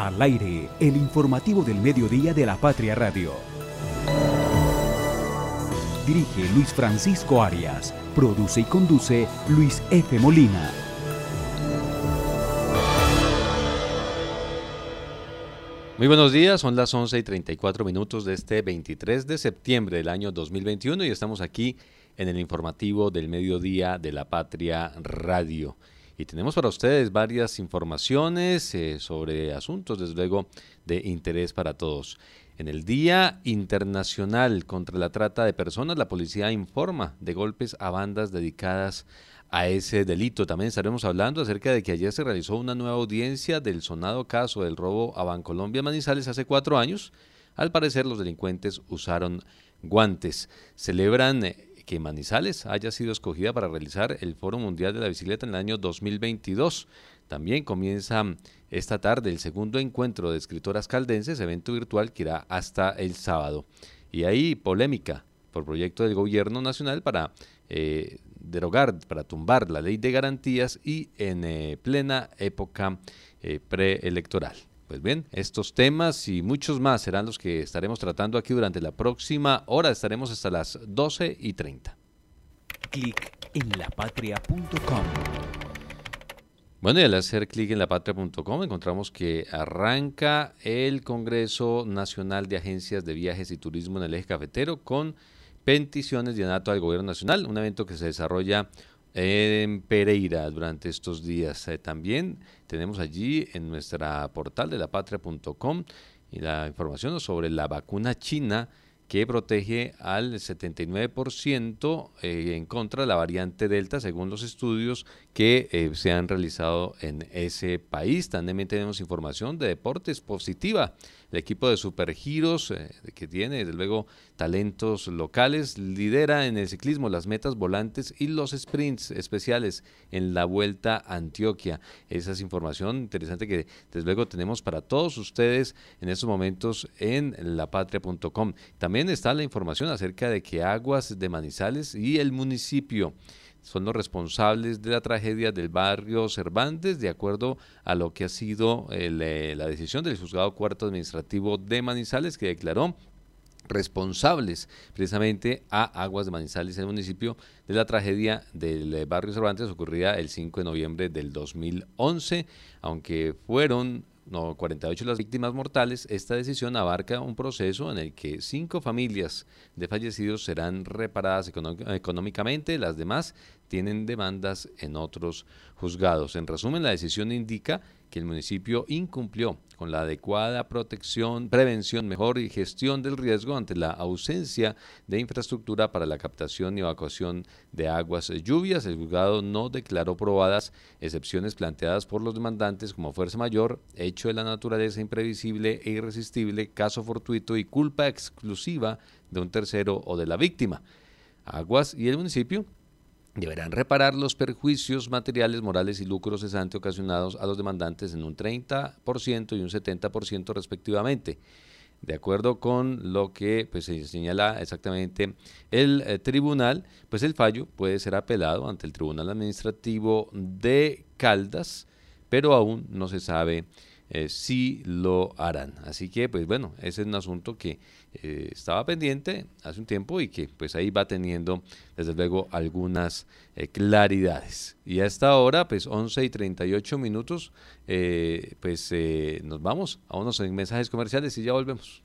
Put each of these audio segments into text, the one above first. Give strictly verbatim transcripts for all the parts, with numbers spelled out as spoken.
Al aire, el informativo del mediodía de La Patria Radio. Dirige Luis Francisco Arias. Produce y conduce Luis F. Molina. Muy buenos días, son las once y treinta y cuatro minutos de este veintitrés de septiembre del año dos mil veintiuno y estamos aquí en el informativo del mediodía de La Patria Radio. Y tenemos para ustedes varias informaciones eh, sobre asuntos, desde luego, de interés para todos. En el Día Internacional contra la Trata de Personas, la policía informa de golpes a bandas dedicadas a ese delito. También estaremos hablando acerca de que ayer se realizó una nueva audiencia del sonado caso del robo a Bancolombia Manizales hace cuatro años. Al parecer, los delincuentes usaron guantes. Celebran eh, que Manizales haya sido escogida para realizar el Foro Mundial de la Bicicleta en el año dos mil veintidós. También comienza esta tarde el segundo encuentro de escritoras caldenses, evento virtual que irá hasta el sábado. Y hay polémica por proyecto del gobierno nacional para eh, derogar, para tumbar la ley de garantías y en eh, plena época eh, preelectoral. Pues bien, estos temas y muchos más serán los que estaremos tratando aquí durante la próxima hora. Estaremos hasta las doce y treinta. Clic en la patria punto com. Bueno, y al hacer clic en la patria punto com encontramos que arranca el Congreso Nacional de Agencias de Viajes y Turismo en el Eje Cafetero con peticiones de anato al Gobierno Nacional, un evento que se desarrolla en Pereira durante estos días. Eh, también tenemos allí en nuestra portal de la patria punto com y la información sobre la vacuna china que protege al setenta y nueve por ciento eh, en contra de la variante Delta, según los estudios que eh, se han realizado en ese país. También tenemos información de deportes positiva. El equipo de Supergiros, eh, que tiene desde luego talentos locales, lidera en el ciclismo las metas volantes y los sprints especiales en la Vuelta a Antioquia. Esa es información interesante que desde luego tenemos para todos ustedes en estos momentos en la patria punto com. También está la información acerca de que Aguas de Manizales y el municipio son los responsables de la tragedia del barrio Cervantes, de acuerdo a lo que ha sido el, eh, la decisión del Juzgado Cuarto Administrativo de Manizales, que declaró responsables precisamente a Aguas de Manizales, el municipio, de la tragedia del eh, barrio Cervantes ocurrida el cinco de noviembre del dos mil once, aunque fueron No, cuarenta y ocho las víctimas mortales. Esta decisión abarca un proceso en el que cinco familias de fallecidos serán reparadas econó- económicamente, las demás tienen demandas en otros juzgados. En resumen, la decisión indica que el municipio incumplió con la adecuada protección, prevención, mejor y gestión del riesgo ante la ausencia de infraestructura para la captación y evacuación de aguas lluvias. El juzgado no declaró probadas excepciones planteadas por los demandantes como fuerza mayor, hecho de la naturaleza imprevisible e irresistible, caso fortuito y culpa exclusiva de un tercero o de la víctima. Aguas y el municipio deberán reparar los perjuicios materiales, morales y lucros cesantes ocasionados a los demandantes en un treinta por ciento y un setenta por ciento respectivamente. De acuerdo con lo que pues, se señala exactamente el eh, tribunal, pues el fallo puede ser apelado ante el Tribunal Administrativo de Caldas, pero aún no se sabe eh, si lo harán. Así que, pues bueno, ese es un asunto que eh, estaba pendiente hace un tiempo y que pues ahí va teniendo desde luego algunas eh, claridades. Y a esta hora, pues once y treinta y ocho minutos, eh, pues eh, nos vamos a unos mensajes comerciales y ya volvemos.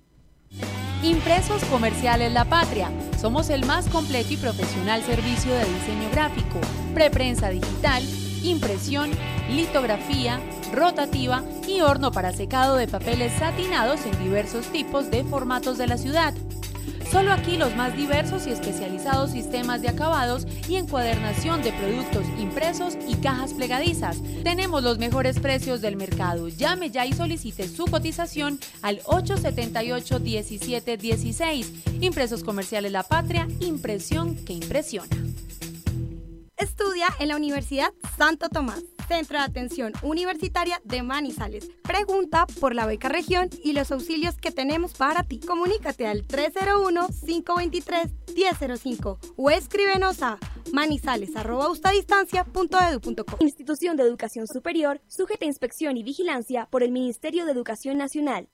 Impresos Comerciales La Patria. Somos el más completo y profesional servicio de diseño gráfico, preprensa digital, impresión, litografía, rotativa y horno para secado de papeles satinados en diversos tipos de formatos de la ciudad. Solo aquí los más diversos y especializados sistemas de acabados y encuadernación de productos impresos y cajas plegadizas. Tenemos los mejores precios del mercado. Llame ya y solicite su cotización al ocho siete ocho, diecisiete dieciséis. Impresos Comerciales La Patria, impresión que impresiona. Estudia en la Universidad Santo Tomás. Centro de Atención Universitaria de Manizales. Pregunta por la beca región y los auxilios que tenemos para ti. Comunícate al tres cero uno, cinco dos tres, uno cero cero cinco o escríbenos a manizales arroba ustadistancia punto edu punto co. Institución de Educación Superior, sujeta a inspección y vigilancia por el Ministerio de Educación Nacional.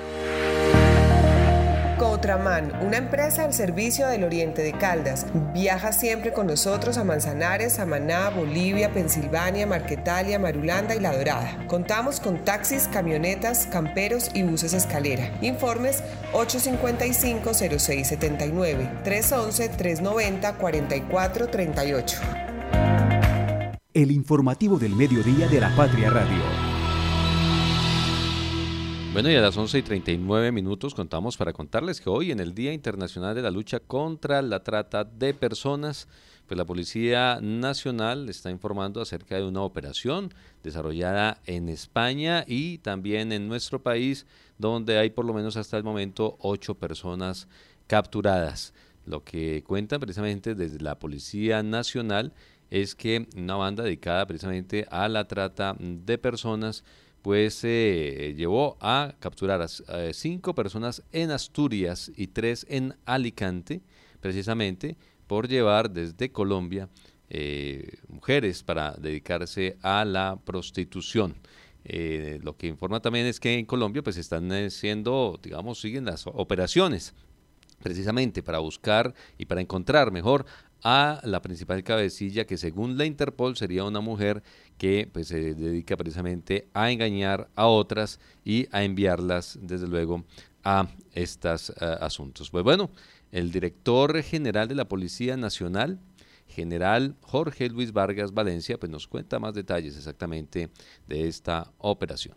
Cotraman, una empresa al servicio del Oriente de Caldas. Viaja siempre con nosotros a Manzanares, Samaná, Bolivia, Pensilvania, Marquetalia, Marulanda y La Dorada. Contamos con taxis, camionetas, camperos y buses escalera. Informes ocho cinco cinco, cero seis siete nueve, tres once, tres noventa, cuarenta y cuatro treinta y ocho. El informativo del mediodía de La Patria Radio. Bueno, y a las once y treinta y nueve minutos contamos para contarles que hoy, en el Día Internacional de la Lucha contra la Trata de Personas, pues la Policía Nacional está informando acerca de una operación desarrollada en España y también en nuestro país, donde hay por lo menos hasta el momento ocho personas capturadas. Lo que cuentan precisamente desde la Policía Nacional es que una banda dedicada precisamente a la trata de personas pues eh, llevó a capturar a eh, cinco personas en Asturias y tres en Alicante, precisamente por llevar desde Colombia eh, mujeres para dedicarse a la prostitución. Eh, lo que informa también es que en Colombia pues están eh, siendo, digamos, siguen las operaciones precisamente para buscar y para encontrar mejor a la principal cabecilla, que según la Interpol sería una mujer que pues, se dedica precisamente a engañar a otras y a enviarlas desde luego a estos uh, asuntos. Pues bueno, el director general de la Policía Nacional, general Jorge Luis Vargas Valencia, pues nos cuenta más detalles exactamente de esta operación.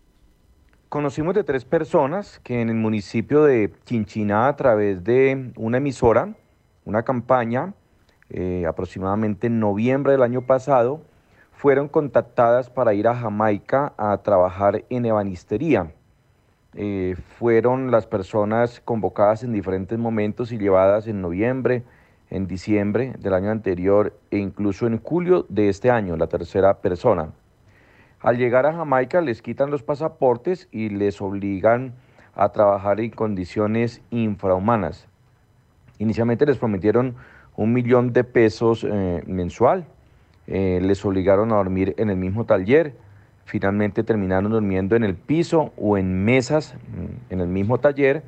Conocimos de tres personas que en el municipio de Chinchiná, a través de una emisora, una campaña, eh, aproximadamente en noviembre del año pasado, fueron contactadas para ir a Jamaica a trabajar en ebanistería. Eh, fueron las personas convocadas en diferentes momentos y llevadas en noviembre, en diciembre del año anterior e incluso en julio de este año, la tercera persona. Al llegar a Jamaica les quitan los pasaportes y les obligan a trabajar en condiciones infrahumanas. Inicialmente les prometieron un millón de pesos eh, mensual, eh, les obligaron a dormir en el mismo taller, finalmente terminaron durmiendo en el piso o en mesas en el mismo taller,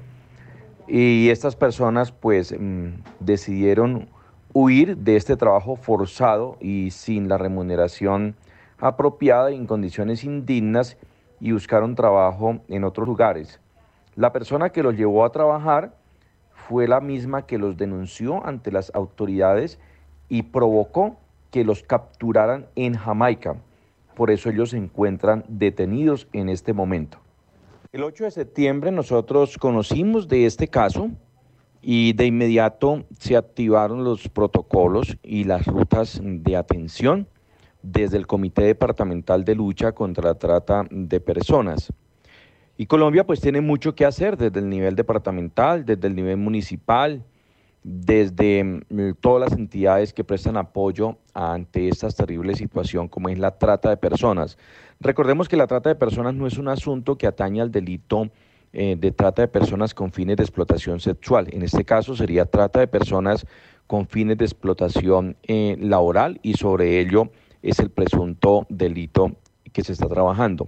y estas personas pues mmm, decidieron huir de este trabajo forzado y sin la remuneración apropiada y en condiciones indignas, y buscaron trabajo en otros lugares. La persona que los llevó a trabajar fue la misma que los denunció ante las autoridades y provocó que los capturaran en Jamaica. Por eso ellos se encuentran detenidos en este momento. El ocho de septiembre nosotros conocimos de este caso y de inmediato se activaron los protocolos y las rutas de atención desde el Comité Departamental de Lucha contra la Trata de Personas. Y Colombia pues tiene mucho que hacer desde el nivel departamental, desde el nivel municipal, desde eh, todas las entidades que prestan apoyo ante esta terrible situación como es la trata de personas. Recordemos que la trata de personas no es un asunto que atañe al delito eh, de trata de personas con fines de explotación sexual. En este caso sería trata de personas con fines de explotación eh, laboral, y sobre ello es el presunto delito que se está trabajando.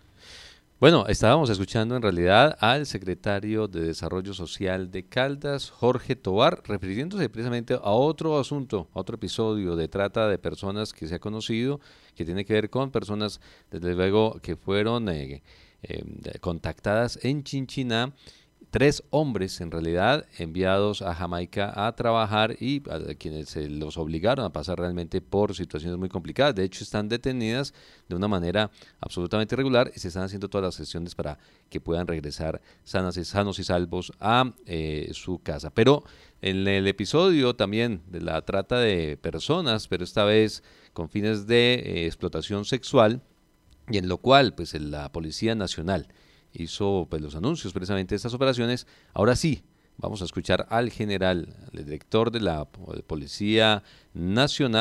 Bueno, estábamos escuchando en realidad al secretario de Desarrollo Social de Caldas, Jorge Tovar, refiriéndose precisamente a otro asunto, a otro episodio de trata de personas que se ha conocido, que tiene que ver con personas, desde luego, que fueron eh, eh, contactadas en Chinchiná, tres hombres en realidad enviados a Jamaica a trabajar y a quienes se los obligaron a pasar realmente por situaciones muy complicadas. De hecho, están detenidas de una manera absolutamente irregular y se están haciendo todas las gestiones para que puedan regresar sanas y, sanos y salvos a eh, su casa. Pero en el episodio también de la trata de personas, pero esta vez con fines de eh, explotación sexual, y en lo cual pues la Policía Nacional hizo pues los anuncios precisamente de estas operaciones. Ahora sí, vamos a escuchar al general, el director de la Policía Nacional,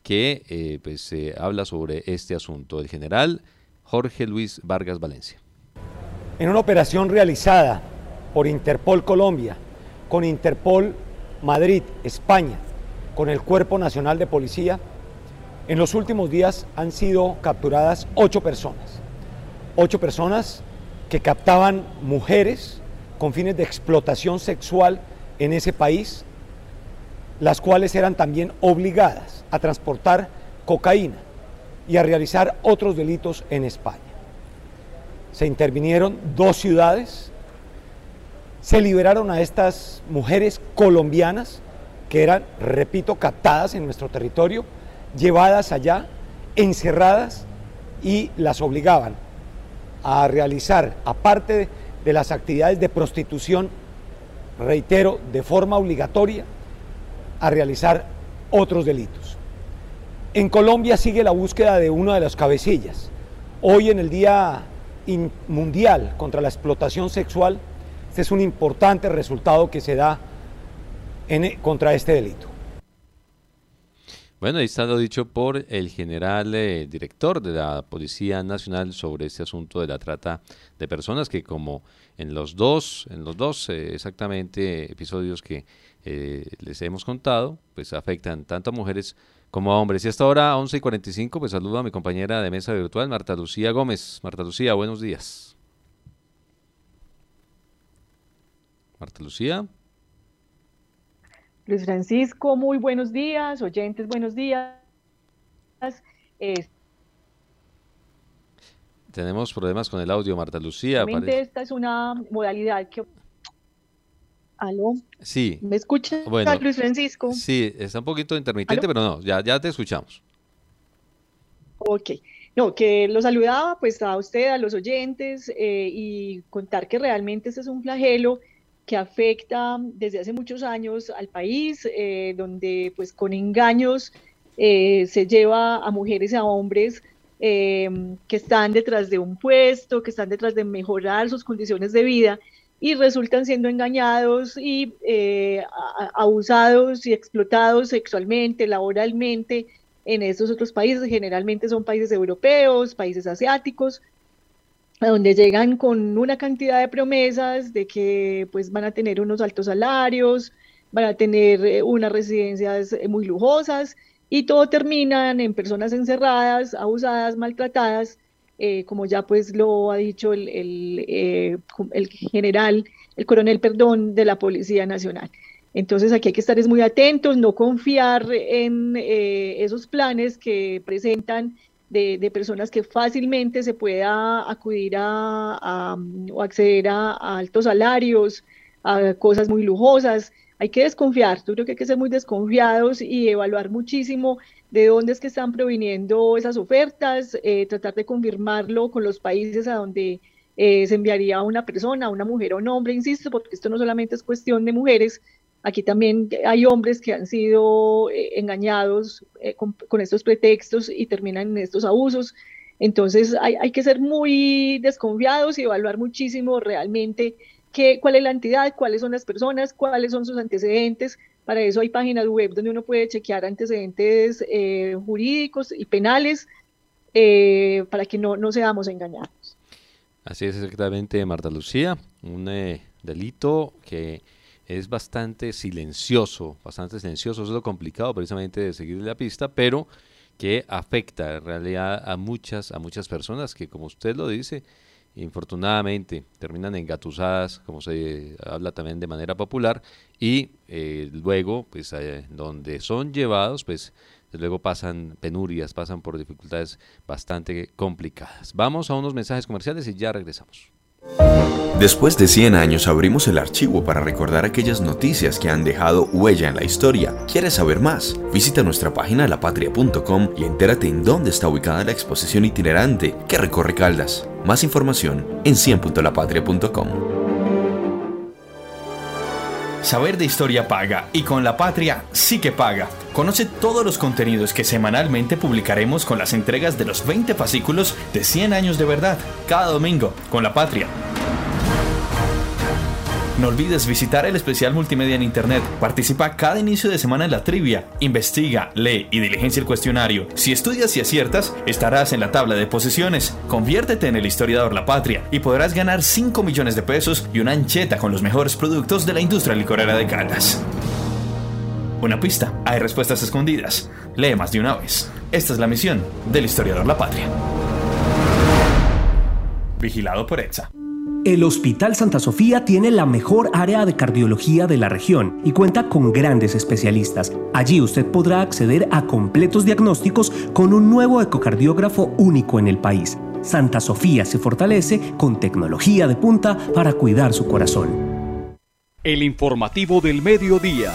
que eh, pues, eh, habla sobre este asunto. El general Jorge Luis Vargas Valencia. En una operación realizada por Interpol Colombia, con Interpol Madrid, España, con el Cuerpo Nacional de Policía, en los últimos días han sido capturadas ocho personas. Ocho personas que captaban mujeres con fines de explotación sexual en ese país, las cuales eran también obligadas a transportar cocaína y a realizar otros delitos en España. Se intervinieron dos ciudades, se liberaron a estas mujeres colombianas que eran, repito, captadas en nuestro territorio, llevadas allá, encerradas, y las obligaban a realizar, aparte de, de las actividades de prostitución, reitero, de forma obligatoria, a realizar otros delitos. En Colombia sigue la búsqueda de una de las cabecillas. Hoy, en el Día Mundial contra la Explotación Sexual, este es un importante resultado que se da en, contra este delito. Bueno, ahí está lo dicho por el general eh, director de la Policía Nacional sobre este asunto de la trata de personas, que como en los dos, en los dos eh, exactamente episodios que eh, les hemos contado, pues afectan tanto a mujeres como a hombres. Y hasta ahora, once y cuarenta y cinco, pues saludo a mi compañera de mesa virtual, Marta Lucía Gómez. Marta Lucía, buenos días. Marta Lucía. Luis Francisco, muy buenos días, oyentes, buenos días. Eh, Tenemos problemas con el audio, Marta Lucía. Esta es una modalidad que... ¿Aló? Sí. ¿Me escucha, bueno, Luis Francisco? Sí, está un poquito intermitente, ¿aló? Pero no, ya, ya te escuchamos. Ok. No, que lo saludaba pues a usted, a los oyentes, eh, y contar que realmente este es un flagelo que afecta desde hace muchos años al país, eh, donde pues con engaños eh, se lleva a mujeres y a hombres eh, que están detrás de un puesto, que están detrás de mejorar sus condiciones de vida, y resultan siendo engañados y eh, abusados y explotados sexualmente, laboralmente en estos otros países. Generalmente son países europeos, países asiáticos, a donde llegan con una cantidad de promesas de que pues van a tener unos altos salarios, van a tener eh, unas residencias muy lujosas, y todo terminan en personas encerradas, abusadas, maltratadas, eh, como ya pues lo ha dicho el, el, eh, el general, el coronel, perdón, de la Policía Nacional. Entonces aquí hay que estar es muy atentos, no confiar en eh, esos planes que presentan De, de personas que fácilmente se pueda acudir a, a o acceder a, a altos salarios, a cosas muy lujosas. Hay que desconfiar, yo creo que hay que ser muy desconfiados y evaluar muchísimo de dónde es que están proviniendo esas ofertas, eh, tratar de confirmarlo con los países a donde eh, se enviaría a una persona, a una mujer o un hombre, insisto, porque esto no solamente es cuestión de mujeres. Aquí también hay hombres que han sido eh, engañados eh, con, con estos pretextos y terminan en estos abusos. Entonces hay, hay que ser muy desconfiados y evaluar muchísimo realmente qué, cuál es la entidad, cuáles son las personas, cuáles son sus antecedentes. Para eso hay páginas web donde uno puede chequear antecedentes eh, jurídicos y penales eh, para que no, no seamos engañados. Así es exactamente, Marta Lucía, un eh, delito que es bastante silencioso, bastante silencioso, eso es lo complicado precisamente de seguir la pista, pero que afecta en realidad a muchas, a muchas personas que, como usted lo dice, infortunadamente terminan engatusadas, como se habla también de manera popular, y eh, luego, pues, eh, donde son llevados, pues, luego pasan penurias, pasan por dificultades bastante complicadas. Vamos a unos mensajes comerciales y ya regresamos. Después de cien años abrimos el archivo para recordar aquellas noticias que han dejado huella en la historia. ¿Quieres saber más? Visita nuestra página la patria punto com y entérate en dónde está ubicada la exposición itinerante que recorre Caldas. Más información en cien punto la patria punto com. Saber de historia paga, y con La Patria sí que paga. Conoce todos los contenidos que semanalmente publicaremos con las entregas de los veinte fascículos de cien años de verdad, cada domingo, con La Patria. No olvides visitar el especial multimedia en internet. Participa cada inicio de semana en la trivia. Investiga, lee y diligencia el cuestionario. Si estudias y aciertas, estarás en la tabla de posiciones. Conviértete en el historiador La Patria y podrás ganar cinco millones de pesos y una ancheta con los mejores productos de la industria licorera de Caldas. Una pista, hay respuestas escondidas. Lee más de una vez. Esta es la misión del historiador La Patria. Vigilado por ETSA. El Hospital Santa Sofía tiene la mejor área de cardiología de la región y cuenta con grandes especialistas. Allí usted podrá acceder a completos diagnósticos con un nuevo ecocardiógrafo único en el país. Santa Sofía se fortalece con tecnología de punta para cuidar su corazón. El informativo del mediodía.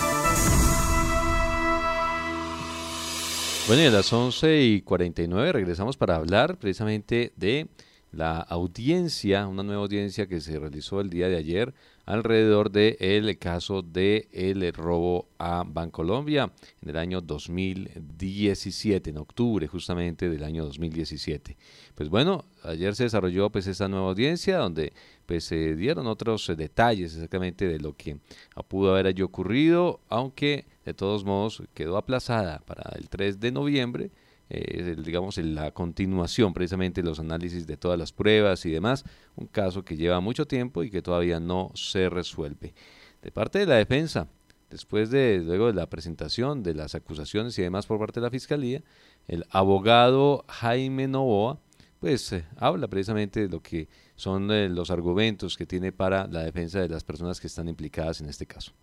Bueno, y a las once y cuarenta y nueve regresamos para hablar precisamente de la audiencia, una nueva audiencia que se realizó el día de ayer alrededor del caso del robo a Bancolombia en el año dos mil diecisiete, en octubre justamente del año dos mil diecisiete. Pues bueno, ayer se desarrolló pues esta nueva audiencia donde pues se dieron otros detalles exactamente de lo que pudo haber allí ocurrido, aunque de todos modos quedó aplazada para el tres de noviembre. Eh, digamos en la continuación precisamente de los análisis de todas las pruebas y demás, un caso que lleva mucho tiempo y que todavía no se resuelve. De parte de la defensa, después de luego de la presentación de las acusaciones y demás por parte de la Fiscalía, el abogado Jaime Novoa pues eh, habla precisamente de lo que son eh, los argumentos que tiene para la defensa de las personas que están implicadas en este caso.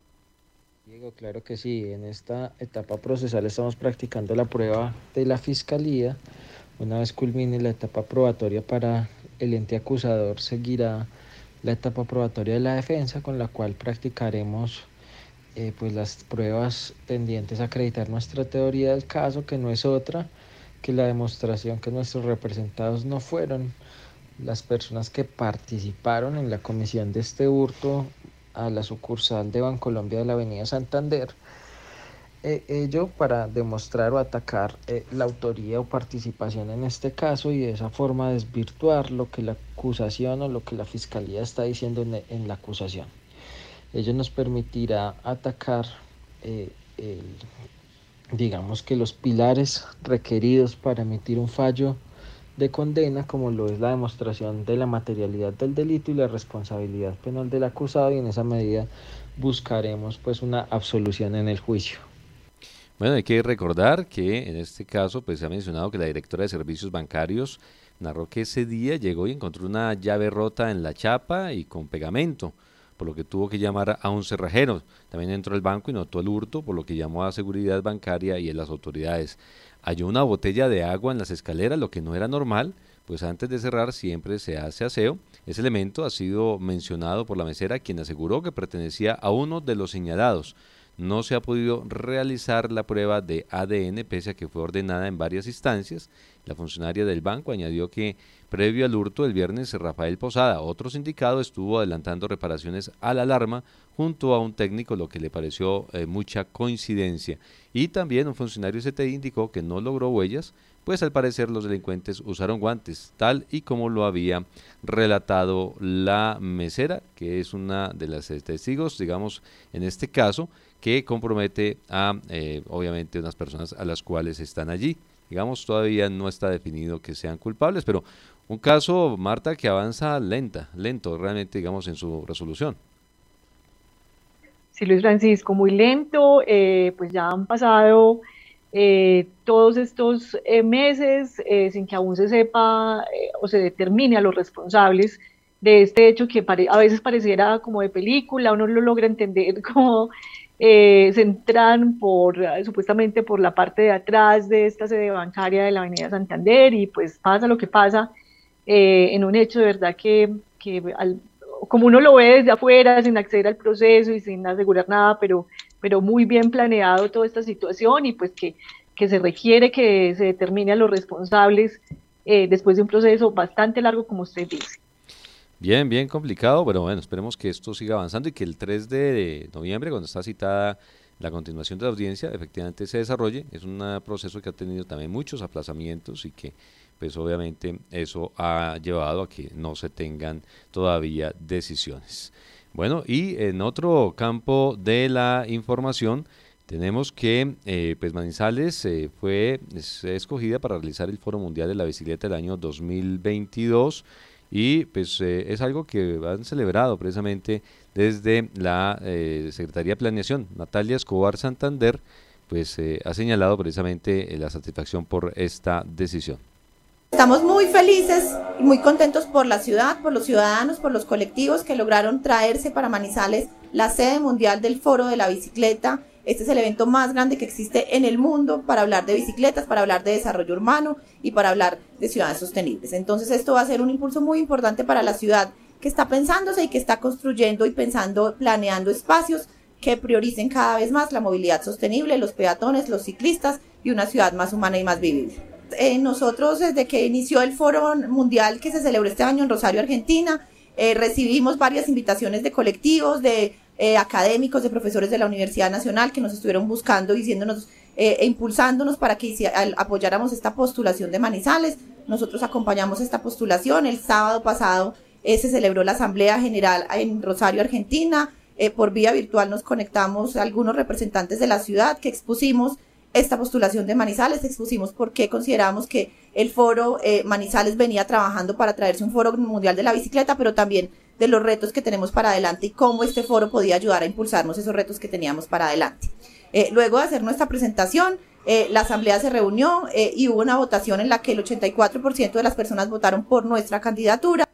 Diego, claro que sí, en esta etapa procesal estamos practicando la prueba de la Fiscalía. Una vez culmine la etapa probatoria para el ente acusador, seguirá la etapa probatoria de la defensa, con la cual practicaremos eh, pues las pruebas tendientes a acreditar nuestra teoría del caso, que no es otra que la demostración que nuestros representados no fueron las personas que participaron en la comisión de este hurto a la sucursal de Bancolombia de la Avenida Santander, eh, ello para demostrar o atacar eh, la autoría o participación en este caso y de esa forma desvirtuar lo que la acusación o lo que la Fiscalía está diciendo en, en la acusación. Ello nos permitirá atacar eh, el, digamos que los pilares requeridos para emitir un fallo de condena, como lo es la demostración de la materialidad del delito y la responsabilidad penal del acusado, y en esa medida buscaremos pues una absolución en el juicio. Bueno, hay que recordar que en este caso pues se ha mencionado que la directora de servicios bancarios narró que ese día llegó y encontró una llave rota en la chapa y con pegamento, por lo que tuvo que llamar a un cerrajero. También entró al banco y notó el hurto, por lo que llamó a seguridad bancaria y a las autoridades. Halló una botella de agua en las escaleras, lo que no era normal, pues antes de cerrar siempre se hace aseo. Ese elemento ha sido mencionado por la mesera, quien aseguró que pertenecía a uno de los señalados. No se ha podido realizar la prueba de A D N, pese a que fue ordenada en varias instancias. La funcionaria del banco añadió que previo al hurto del viernes, Rafael Posada, otro sindicado, estuvo adelantando reparaciones a la alarma junto a un técnico, lo que le pareció eh, mucha coincidencia. Y también un funcionario C T I indicó que no logró huellas, pues al parecer los delincuentes usaron guantes, tal y como lo había relatado la mesera, que es una de las testigos, digamos, en este caso, que compromete a, eh, obviamente, unas personas a las cuales están allí. Digamos, todavía no está definido que sean culpables, pero un caso, Marta, que avanza lenta, lento realmente, digamos, en su resolución. Sí, Luis Francisco, muy lento, eh, pues ya han pasado eh, todos estos eh, meses eh, sin que aún se sepa eh, o se determine a los responsables de este hecho que pare- a veces pareciera como de película, uno lo logra entender como eh, se entran por, eh, supuestamente por la parte de atrás de esta sede bancaria de la Avenida Santander y pues pasa lo que pasa eh, en un hecho de verdad que, que al, como uno lo ve desde afuera, sin acceder al proceso y sin asegurar nada, pero, pero muy bien planeado toda esta situación y pues que, que se requiere que se determine a los responsables eh, después de un proceso bastante largo, como usted dice. Bien, bien complicado, pero bueno, esperemos que esto siga avanzando y que el tres de noviembre, cuando está citada la continuación de la audiencia, efectivamente se desarrolle. Es un proceso que ha tenido también muchos aplazamientos y que pues obviamente eso ha llevado a que no se tengan todavía decisiones. Bueno, y en otro campo de la información, tenemos que eh, pues Manizales eh, fue es, escogida para realizar el Foro Mundial de la Bicicleta del año dos mil veintidós y pues eh, es algo que han celebrado precisamente desde la eh, Secretaría de Planeación. Natalia Escobar Santander pues eh, ha señalado precisamente eh, la satisfacción por esta decisión. Estamos muy felices y muy contentos por la ciudad, por los ciudadanos, por los colectivos que lograron traerse para Manizales la sede mundial del Foro de la Bicicleta. Este es el evento más grande que existe en el mundo para hablar de bicicletas, para hablar de desarrollo urbano y para hablar de ciudades sostenibles. Entonces esto va a ser un impulso muy importante para la ciudad que está pensándose y que está construyendo y pensando, planeando espacios que prioricen cada vez más la movilidad sostenible, los peatones, los ciclistas y una ciudad más humana y más vivible. Eh, nosotros desde que inició el Foro Mundial que se celebró este año en Rosario, Argentina, eh, recibimos varias invitaciones de colectivos, de eh, académicos, de profesores de la Universidad Nacional que nos estuvieron buscando, diciéndonos eh, e impulsándonos para que hici- al, apoyáramos esta postulación de Manizales. Nosotros acompañamos esta postulación. El sábado pasado eh, se celebró la Asamblea General en Rosario, Argentina. Eh, por vía virtual nos conectamos a algunos representantes de la ciudad que expusimos esta postulación de Manizales, expusimos por qué consideramos que el foro eh, Manizales venía trabajando para traerse un foro mundial de la bicicleta, pero también de los retos que tenemos para adelante y cómo este foro podía ayudar a impulsarnos esos retos que teníamos para adelante. Eh, luego de hacer nuestra presentación, eh, la asamblea se reunió eh, y hubo una votación en la que el ochenta y cuatro por ciento de las personas votaron por nuestra candidatura.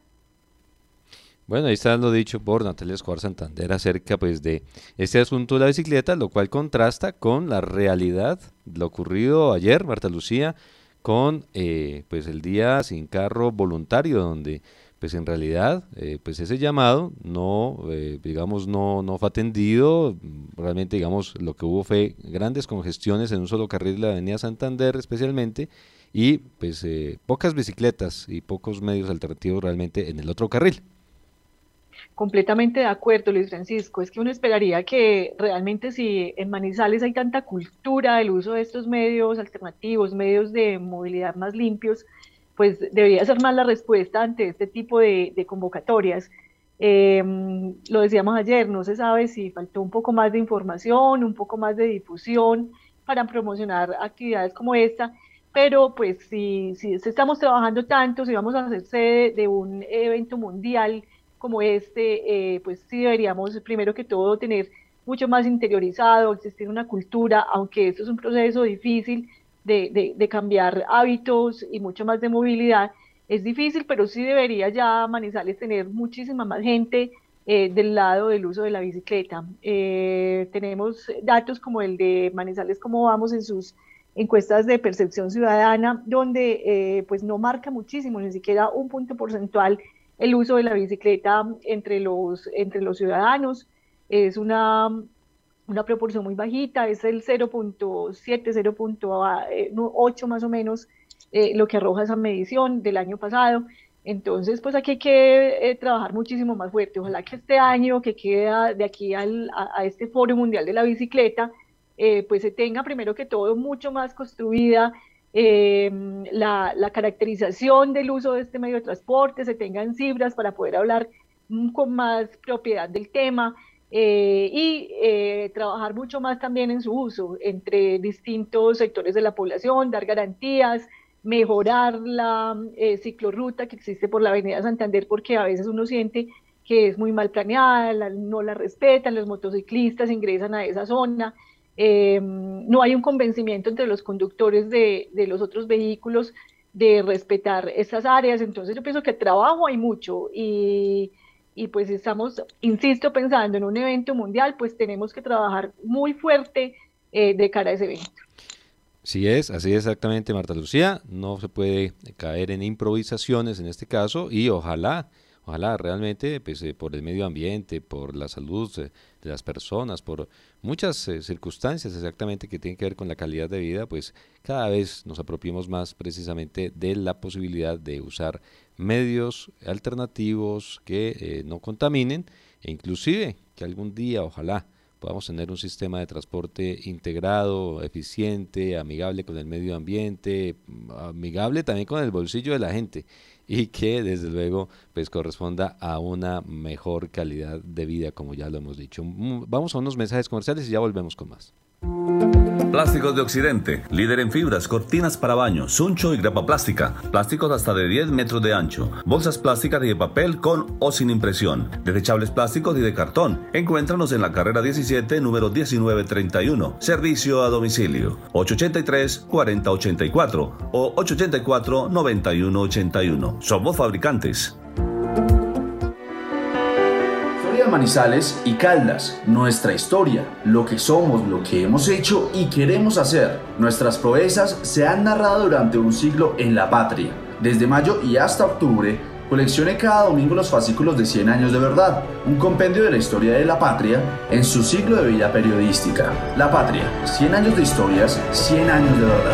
Bueno, ahí está lo dicho por Natalia Escobar Santander acerca pues de este asunto de la bicicleta, lo cual contrasta con la realidad, lo ocurrido ayer, Marta Lucía, con eh, pues el día sin carro voluntario, donde pues en realidad eh, pues ese llamado no, eh, digamos, no, no fue atendido. Realmente, digamos, lo que hubo fue grandes congestiones en un solo carril de la avenida Santander especialmente, y pues eh, pocas bicicletas y pocos medios alternativos realmente en el otro carril. Completamente de acuerdo, Luis Francisco. Es que uno esperaría que realmente, si en Manizales hay tanta cultura del uso de estos medios alternativos, medios de movilidad más limpios, pues debería ser más la respuesta ante este tipo de, de convocatorias. Eh, lo decíamos ayer, no se sabe si faltó un poco más de información, un poco más de difusión para promocionar actividades como esta, pero pues si, si estamos trabajando tanto, si vamos a hacer sede de un evento mundial como este, eh, pues sí deberíamos primero que todo tener mucho más interiorizado, existir una cultura, aunque esto es un proceso difícil de, de, de cambiar hábitos y mucho más de movilidad, es difícil, pero sí debería ya Manizales tener muchísima más gente eh, del lado del uso de la bicicleta. Eh, tenemos datos como el de Manizales Cómo Vamos en sus encuestas de percepción ciudadana, donde eh, pues no marca muchísimo, ni siquiera un punto porcentual el uso de la bicicleta entre los, entre los ciudadanos. Es una, una proporción muy bajita, es el cero punto siete, cero punto ocho más o menos eh, lo que arroja esa medición del año pasado. Entonces, pues aquí hay que eh, trabajar muchísimo más fuerte. Ojalá que este año que queda de aquí al, a, a este Foro Mundial de la Bicicleta, eh, pues se tenga primero que todo mucho más construida Eh, la, la caracterización del uso de este medio de transporte, se tengan cifras para poder hablar con más propiedad del tema eh, y eh, trabajar mucho más también en su uso entre distintos sectores de la población, dar garantías, mejorar la eh, ciclorruta que existe por la avenida Santander, porque a veces uno siente que es muy mal planeada, la, no la respetan, los motociclistas ingresan a esa zona. Eh, no hay un convencimiento entre los conductores de, de los otros vehículos de respetar estas áreas. Entonces yo pienso que trabajo hay mucho y, y pues estamos, insisto, pensando en un evento mundial, pues tenemos que trabajar muy fuerte eh, de cara a ese evento. Así es, así es exactamente, Marta Lucía. No se puede caer en improvisaciones en este caso y ojalá Ojalá realmente pues, eh, por el medio ambiente, por la salud eh, de las personas, por muchas eh, circunstancias exactamente que tienen que ver con la calidad de vida, pues cada vez nos apropiemos más precisamente de la posibilidad de usar medios alternativos que eh, no contaminen e inclusive que algún día ojalá podamos tener un sistema de transporte integrado, eficiente, amigable con el medio ambiente, amigable también con el bolsillo de la gente y que desde luego pues corresponda a una mejor calidad de vida, como ya lo hemos dicho. Vamos a unos mensajes comerciales y ya volvemos con más. Plásticos de Occidente, líder en fibras, cortinas para baño, suncho y grapa plástica, plásticos hasta de diez metros de ancho, bolsas plásticas y de papel con o sin impresión, desechables plásticos y de cartón. Encuéntranos en la carrera diecisiete, número diecinueve treinta y uno, servicio a domicilio, ocho ocho tres, cuatro cero ocho cuatro o ocho ocho cuatro, nueve uno ocho uno. Somos fabricantes. Manizales y Caldas, nuestra historia, lo que somos, lo que hemos hecho y queremos hacer. Nuestras proezas se han narrado durante un siglo en La Patria. Desde mayo y hasta octubre, coleccione cada domingo los fascículos de cien años de verdad, un compendio de la historia de La Patria en su siglo de vida periodística. La Patria, cien años de historias, cien años de verdad.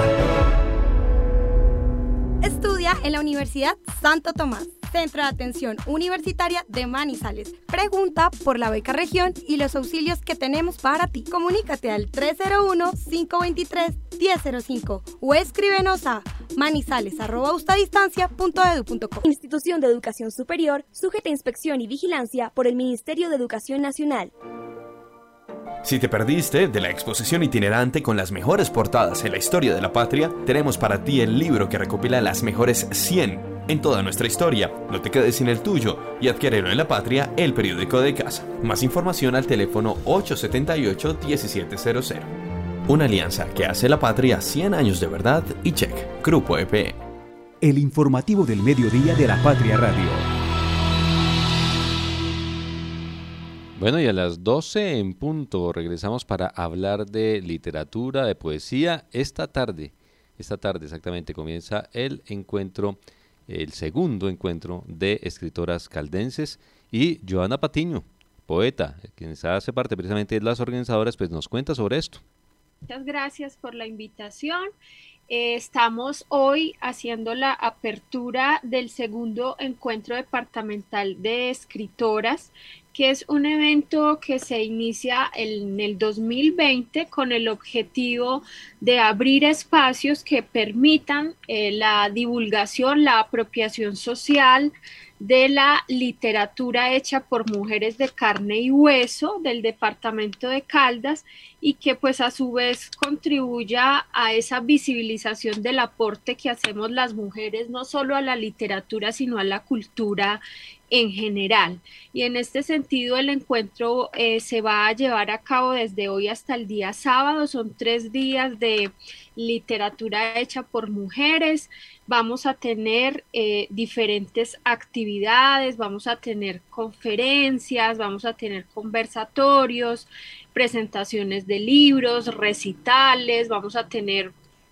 Estudia en la Universidad Santo Tomás, Centro de Atención Universitaria de Manizales. Pregunta por la beca región y los auxilios que tenemos para ti. Comunícate al tres cero uno, cinco dos tres, uno cero cero cinco o escríbenos a manizales arroba ustadistancia punto edu punto co. Institución de Educación Superior, sujeta a inspección y vigilancia por el Ministerio de Educación Nacional. Si te perdiste de la exposición itinerante con las mejores portadas en la historia de la patria, tenemos para ti el libro que recopila las mejores cien en toda nuestra historia. No te quedes sin el tuyo y adquiérelo en La Patria, el periódico de casa. Más información al teléfono ocho siete ocho, uno siete cero cero. Una alianza que hace La Patria cien años de verdad y check. Grupo E P E. El informativo del mediodía de La Patria Radio. Bueno, y a las doce en punto regresamos para hablar de literatura, de poesía. Esta tarde, esta tarde exactamente comienza el encuentro, el segundo encuentro de escritoras caldenses, y Joana Patiño, poeta, quien hace parte precisamente de las organizadoras, pues nos cuenta sobre esto. Muchas gracias por la invitación. Eh, estamos hoy haciendo la apertura del segundo encuentro departamental de escritoras, que es un evento que se inicia en el dos mil veinte con el objetivo de abrir espacios que permitan eh, la divulgación, la apropiación social de la literatura hecha por mujeres de carne y hueso del departamento de Caldas, y que pues a su vez contribuya a esa visibilización del aporte que hacemos las mujeres no solo a la literatura sino a la cultura en general. Y en este sentido el encuentro eh, se va a llevar a cabo desde hoy hasta el día sábado. Son tres días de literatura hecha por mujeres. Vamos a tener eh, diferentes actividades, vamos a tener conferencias, vamos a tener conversatorios, presentaciones de libros, recitales, vamos a tener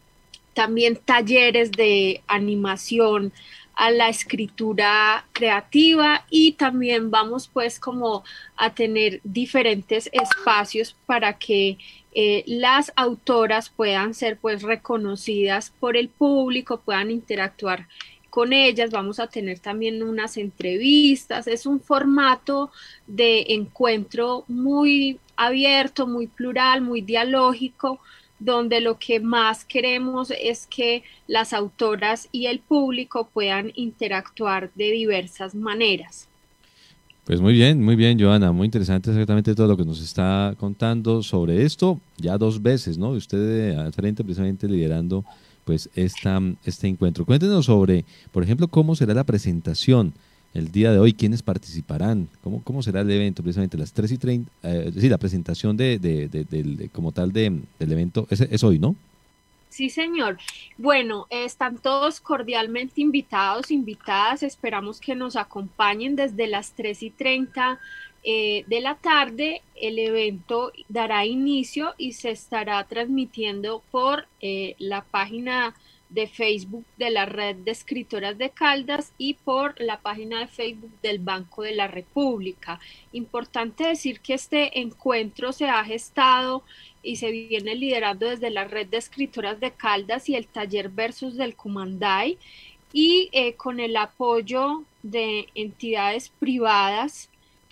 también talleres de animación a la escritura creativa, y también vamos pues como a tener diferentes espacios para que eh, las autoras puedan ser pues reconocidas por el público, puedan interactuar con ellas. Vamos a tener también unas entrevistas. Es un formato de encuentro muy abierto, muy plural, muy dialógico, donde lo que más queremos es que las autoras y el público puedan interactuar de diversas maneras. Pues muy bien, muy bien, Joana, muy interesante exactamente todo lo que nos está contando sobre esto, ya dos veces, ¿no? Usted al frente precisamente liderando pues esta, este encuentro. Cuéntenos sobre, por ejemplo, cómo será la presentación el día de hoy, quiénes participarán, cómo, cómo será el evento, precisamente las tres y treinta, eh, sí, la presentación de, de, de, de, de como tal de, del evento, es, es hoy, ¿no? Sí, señor. Bueno, están todos cordialmente invitados, invitadas. Esperamos que nos acompañen desde las tres y treinta eh, de la tarde. El evento dará inicio y se estará transmitiendo por eh, la página de Facebook de la Red de Escritoras de Caldas y por la página de Facebook del Banco de la República. Importante decir que este encuentro se ha gestado y se viene liderando desde la Red de Escritoras de Caldas y el taller Versos del Cumanday, y eh, con el apoyo de entidades privadas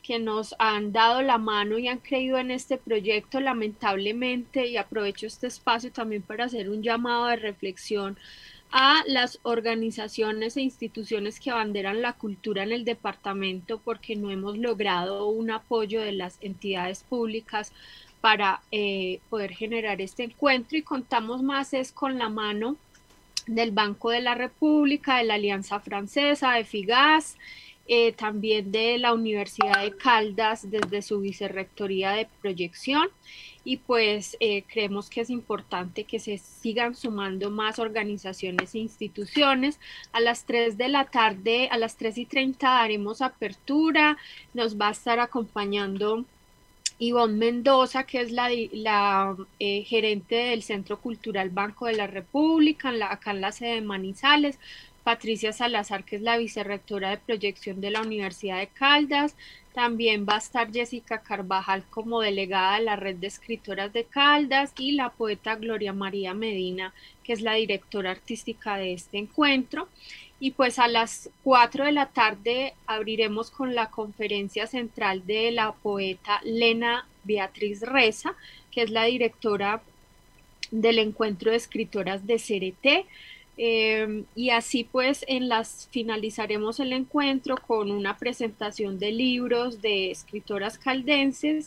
que nos han dado la mano y han creído en este proyecto. Lamentablemente, y aprovecho este espacio también para hacer un llamado de reflexión a las organizaciones e instituciones que abanderan la cultura en el departamento, porque no hemos logrado un apoyo de las entidades públicas para eh, poder generar este encuentro, y contamos más es con la mano del Banco de la República, de la Alianza Francesa, de FIGAS, eh, también de la Universidad de Caldas desde su vicerrectoría de proyección. Y pues eh, creemos que es importante que se sigan sumando más organizaciones e instituciones. A las tres de la tarde, a las tres y treinta daremos apertura, nos va a estar acompañando Ivonne Mendoza, que es la, la eh, gerente del Centro Cultural Banco de la República, en la, acá en la sede de Manizales, Patricia Salazar, que es la vicerrectora de proyección de la Universidad de Caldas. También va a estar Jessica Carvajal como delegada de la Red de Escritoras de Caldas, y la poeta Gloria María Medina, que es la directora artística de este encuentro. Y pues a las cuatro de la tarde abriremos con la conferencia central de la poeta Lena Beatriz Reza, que es la directora del Encuentro de Escritoras de C R T. Eh, y así pues en las finalizaremos el encuentro con una presentación de libros de escritoras caldenses,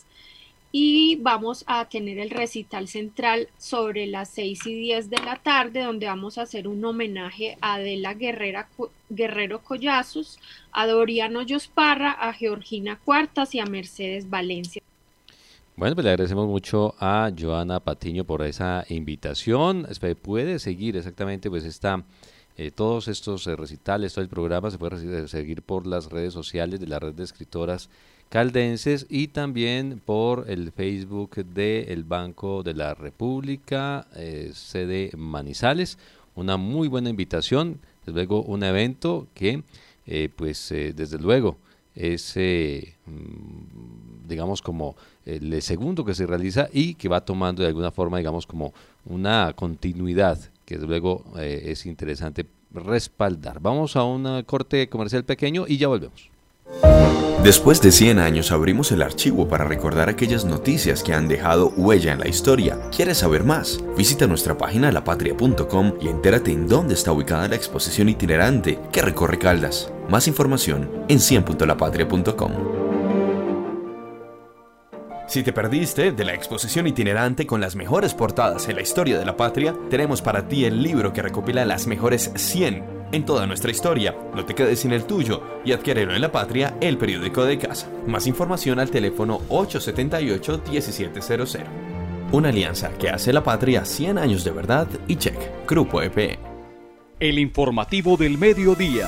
y vamos a tener el recital central sobre las seis y diez de la tarde, donde vamos a hacer un homenaje a Adela Guerrera, Guerrero Collazos, a Doriano Yosparra, a Georgina Cuartas y a Mercedes Valencia. Bueno, pues le agradecemos mucho a Joana Patiño por esa invitación. Puede seguir exactamente pues esta, eh, todos estos eh, recitales, todo el programa se puede seguir por las redes sociales de la Red de Escritoras Caldenses, y también por el Facebook del Banco de la República, eh, sede Manizales. Una muy buena invitación, desde luego un evento que eh, pues eh, desde luego es eh, digamos como el segundo que se realiza y que va tomando de alguna forma digamos como una continuidad que desde luego eh, es interesante respaldar. Vamos a un corte comercial pequeño y ya volvemos. Después de cien años abrimos el archivo para recordar aquellas noticias que han dejado huella en la historia. ¿Quieres saber más? Visita nuestra página la patria punto com y entérate en dónde está ubicada la exposición itinerante que recorre Caldas. Más información en cien punto la patria punto com. Si te perdiste de la exposición itinerante con las mejores portadas en la historia de la patria, tenemos para ti el libro que recopila las mejores cien en toda nuestra historia. No te quedes sin el tuyo y adquiérelo en La Patria, el periódico de casa. Más información al teléfono ocho siete ocho, uno siete cero cero. Una alianza que hace La Patria cien años de verdad y check. Grupo E P E. El informativo del mediodía.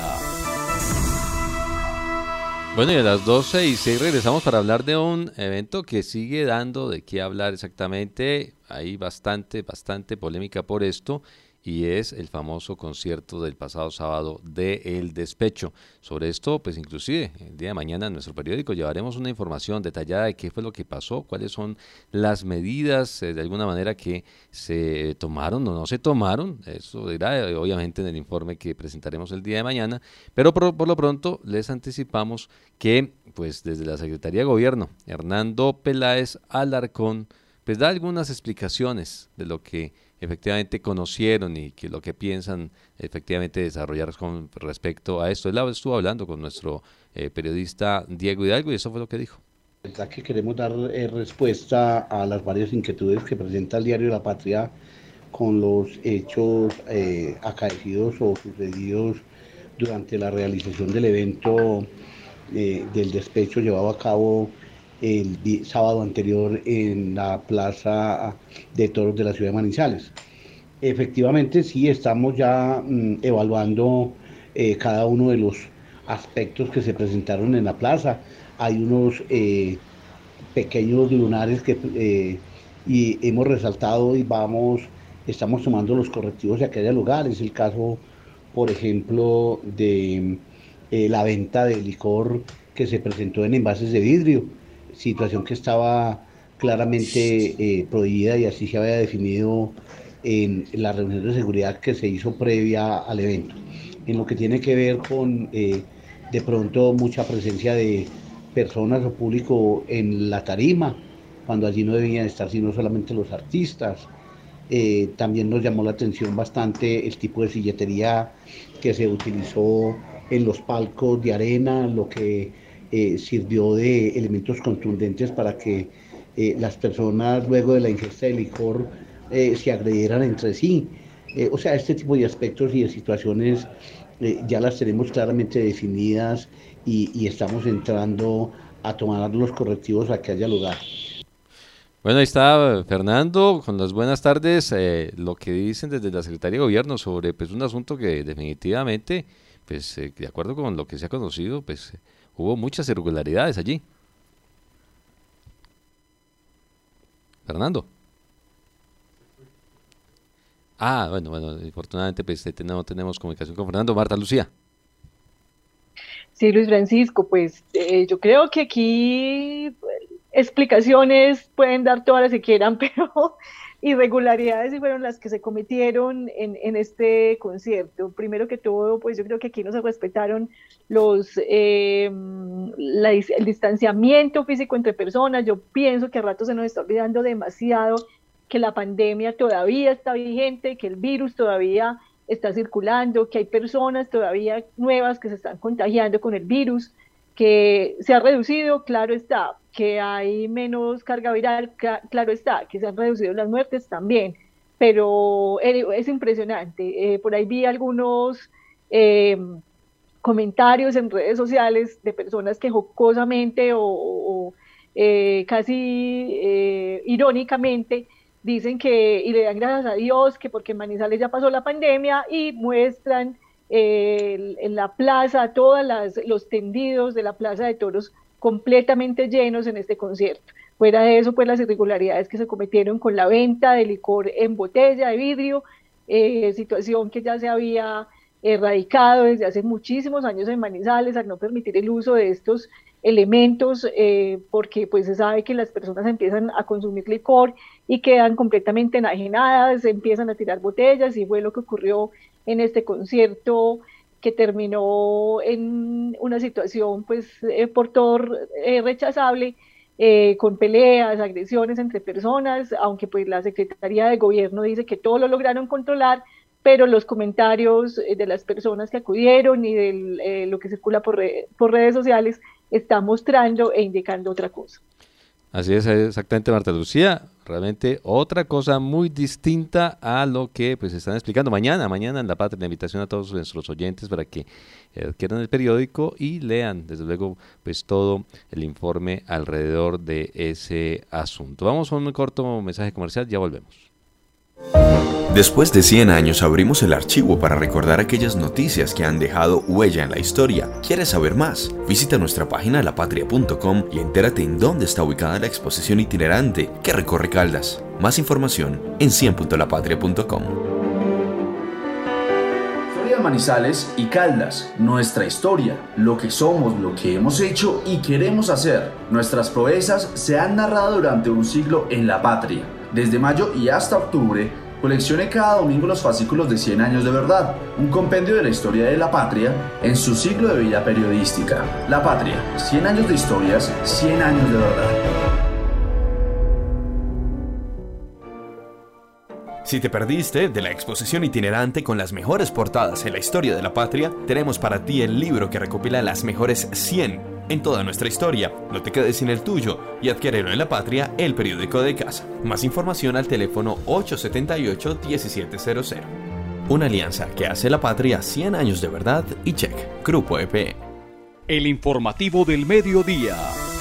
Bueno, y a las doce y seis regresamos para hablar de un evento que sigue dando de qué hablar exactamente. Hay bastante, bastante polémica por esto, y es el famoso concierto del pasado sábado de El Despecho. Sobre esto, pues inclusive el día de mañana en nuestro periódico llevaremos una información detallada de qué fue lo que pasó, cuáles son las medidas eh, de alguna manera que se tomaron o no se tomaron. Eso dirá eh, obviamente en el informe que presentaremos el día de mañana, pero por, por lo pronto les anticipamos que pues desde la Secretaría de Gobierno, Hernando Peláez Alarcón, pues da algunas explicaciones de lo que efectivamente conocieron y que lo que piensan efectivamente desarrollar con respecto a esto. Él estuvo hablando con nuestro eh, periodista Diego Hidalgo y eso fue lo que dijo. La verdad que queremos dar eh, respuesta a las varias inquietudes que presenta el diario La Patria con los hechos eh, acaecidos o sucedidos durante la realización del evento eh, del despecho llevado a cabo el di- sábado anterior en la Plaza de Toros de la ciudad de Manizales. Efectivamente, sí, estamos ya mm, evaluando eh, cada uno de los aspectos que se presentaron en la plaza. Hay unos eh, pequeños lunares que eh, y hemos resaltado y vamos, estamos tomando los correctivos de aquel lugar. Es el caso, por ejemplo, de eh, la venta de licor que se presentó en envases de vidrio, situación que estaba claramente eh, prohibida y así se había definido en la reunión de seguridad que se hizo previa al evento. En lo que tiene que ver con eh, de pronto mucha presencia de personas o público en la tarima, cuando allí no debían estar sino solamente los artistas. Eh, también nos llamó la atención bastante el tipo de silletería que se utilizó en los palcos de arena, lo que eh, sirvió de elementos contundentes para que eh, las personas luego de la ingesta de licor eh, se agredieran entre sí. Eh, o sea, este tipo de aspectos y de situaciones eh, ya las tenemos claramente definidas y, y estamos entrando a tomar los correctivos a que haya lugar. Bueno, ahí está Fernando con las buenas tardes, eh, lo que dicen desde la Secretaría de Gobierno sobre pues un asunto que definitivamente, pues eh, de acuerdo con lo que se ha conocido, pues eh, hubo muchas irregularidades allí. Fernando. Ah, bueno, bueno, afortunadamente pues no tenemos comunicación con Fernando. Marta Lucía. Sí, Luis Francisco, pues eh, yo creo que aquí explicaciones pueden dar todas las que quieran, pero irregularidades sí fueron las que se cometieron en, en este concierto. Primero que todo, pues yo creo que aquí no se respetaron los eh, la, el distanciamiento físico entre personas. Yo pienso que a rato se nos está olvidando demasiado que la pandemia todavía está vigente, que el virus todavía está circulando, que hay personas todavía nuevas que se están contagiando con el virus, que se ha reducido, claro está, que hay menos carga viral, claro está, que se han reducido las muertes también, pero es impresionante. Eh, por ahí vi algunos eh, comentarios en redes sociales de personas que jocosamente o, o eh, casi eh, irónicamente dicen que, y le dan gracias a Dios, que porque en Manizales ya pasó la pandemia, y muestran eh, en la plaza, todos los tendidos de la Plaza de Toros completamente llenos en este concierto. Fuera de eso, pues las irregularidades que se cometieron con la venta de licor en botella de vidrio, eh, situación que ya se había erradicado desde hace muchísimos años en Manizales, al no permitir el uso de estos elementos, eh, porque pues se sabe que las personas empiezan a consumir licor y quedan completamente enajenadas, empiezan a tirar botellas, y fue lo que ocurrió en este concierto, que terminó en una situación pues eh, por todo eh, rechazable, eh, con peleas, agresiones entre personas, aunque pues la Secretaría de Gobierno dice que todo lo lograron controlar, pero los comentarios de las personas que acudieron y de eh, lo que circula por, re por redes sociales está mostrando e indicando otra cosa. Así es, exactamente, Marta Lucía. Realmente otra cosa muy distinta a lo que pues están explicando mañana, mañana en La Patria. La invitación a todos nuestros oyentes para que adquieran el periódico y lean, desde luego, pues todo el informe alrededor de ese asunto. Vamos a un corto mensaje comercial, ya volvemos. Después de cien años abrimos el archivo para recordar aquellas noticias que han dejado huella en la historia. ¿Quieres saber más? Visita nuestra página la patria punto com y entérate en dónde está ubicada la exposición itinerante que recorre Caldas. Más información en cien punto la patria punto com. Historia de Manizales y Caldas, nuestra historia, lo que somos, lo que hemos hecho y queremos hacer. Nuestras proezas se han narrado durante un siglo en la patria. Desde mayo y hasta octubre, coleccione cada domingo los fascículos de cien años de verdad, un compendio de la historia de la patria en su siglo de vida periodística. La Patria, cien años de historias, cien años de verdad. Si te perdiste de la exposición itinerante con las mejores portadas en la historia de la patria, tenemos para ti el libro que recopila las mejores cien en toda nuestra historia. No te quedes sin el tuyo y adquiérelo en La Patria, el periódico de casa. Más información al teléfono ocho siete ocho, uno siete cero cero. Una alianza que hace La Patria cien años de verdad y check. Grupo E P M. El informativo del mediodía.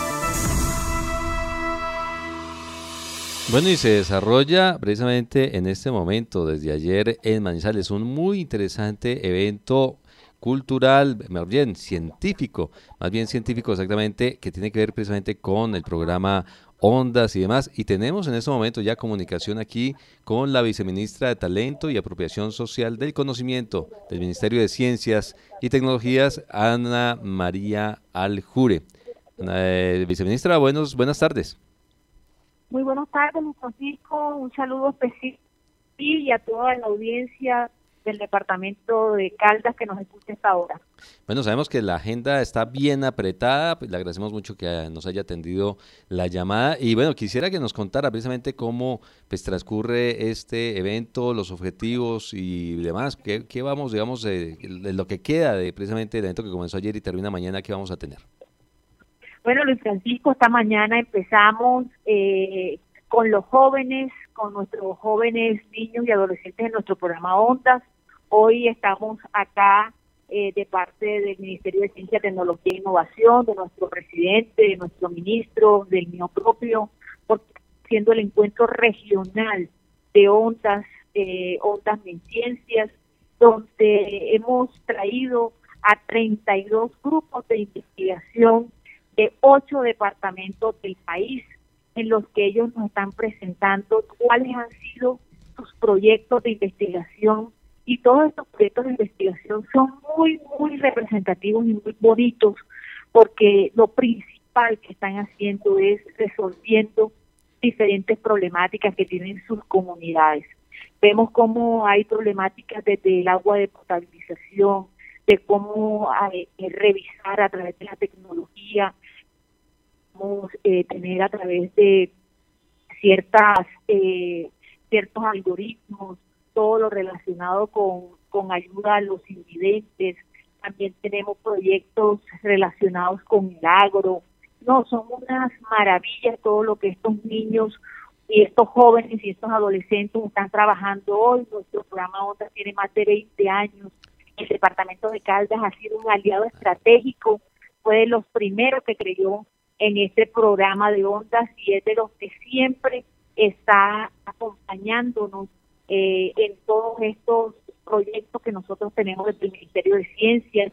Bueno, y se desarrolla precisamente en este momento, desde ayer en Manizales, un muy interesante evento cultural, más bien científico, más bien científico exactamente, que tiene que ver precisamente con el programa Ondas y demás. Y tenemos en este momento ya comunicación aquí con la viceministra de Talento y Apropiación Social del Conocimiento del Ministerio de Ciencias y Tecnologías, Ana María Aljure. Eh, viceministra, buenos, buenas tardes. Muy buenas tardes, Luis Francisco. Un saludo especial y a toda la audiencia del departamento de Caldas que nos escuche hasta ahora. Bueno, sabemos que la agenda está bien apretada, pues le agradecemos mucho que nos haya atendido la llamada y bueno, quisiera que nos contara precisamente cómo pues transcurre este evento, los objetivos y demás, qué, qué vamos, digamos, de, de lo que queda de precisamente el evento que comenzó ayer y termina mañana, ¿qué vamos a tener? Bueno, Luis Francisco, esta mañana empezamos eh, con los jóvenes, con nuestros jóvenes niños y adolescentes en nuestro programa Ondas. Hoy estamos acá eh, de parte del Ministerio de Ciencia, Tecnología e Innovación, de nuestro presidente, de nuestro ministro, del mío propio, porque siendo el encuentro regional de Ondas, eh, Ondas en Ciencias, donde hemos traído a treinta y dos grupos de investigación de ocho departamentos del país, en los que ellos nos están presentando cuáles han sido sus proyectos de investigación, y todos estos proyectos de investigación son muy, muy representativos y muy bonitos, porque lo principal que están haciendo es resolviendo diferentes problemáticas que tienen sus comunidades. Vemos cómo hay problemáticas desde el agua de potabilización, de cómo hay, eh, revisar a través de la tecnología, Eh, tener a través de ciertas eh, ciertos algoritmos, todo lo relacionado con, con ayuda a los invidentes. También tenemos proyectos relacionados con el agro. No, son unas maravillas todo lo que estos niños y estos jóvenes y estos adolescentes están trabajando hoy. Nuestro programa Ondas tiene más de veinte años. El departamento de Caldas ha sido un aliado estratégico, fue de los primeros que creyó en este programa de Ondas y es de los que siempre está acompañándonos eh, en todos estos proyectos que nosotros tenemos desde el Ministerio de Ciencias,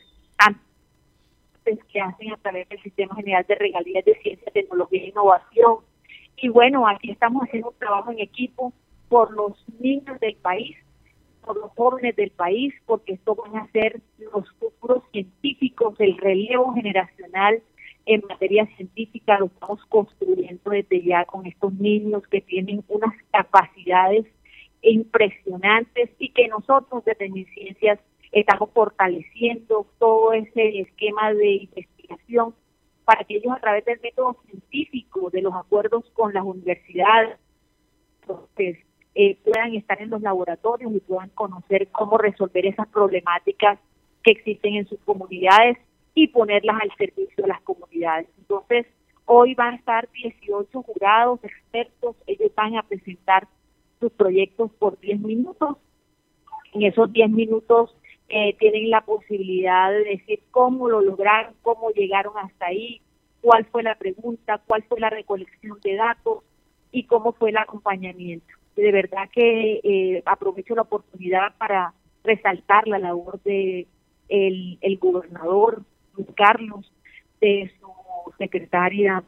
antes que hacen a través del Sistema General de Regalías de Ciencia, Tecnología e Innovación. Y bueno, aquí estamos haciendo un trabajo en equipo por los niños del país, por los jóvenes del país, porque estos van a ser los futuros científicos, el relevo generacional en materia científica lo estamos construyendo desde ya con estos niños que tienen unas capacidades impresionantes y que nosotros desde MinCiencias estamos fortaleciendo todo ese esquema de investigación para que ellos a través del método científico, de los acuerdos con las universidades, pues, eh, puedan estar en los laboratorios y puedan conocer cómo resolver esas problemáticas que existen en sus comunidades y ponerlas al servicio de las comunidades. Entonces, hoy van a estar dieciocho jurados, expertos, ellos van a presentar sus proyectos por diez minutos. En esos diez minutos eh, tienen la posibilidad de decir cómo lo lograron, cómo llegaron hasta ahí, cuál fue la pregunta, cuál fue la recolección de datos y cómo fue el acompañamiento. De verdad que eh, aprovecho la oportunidad para resaltar la labor de el, el gobernador Carlos, de su secretaria,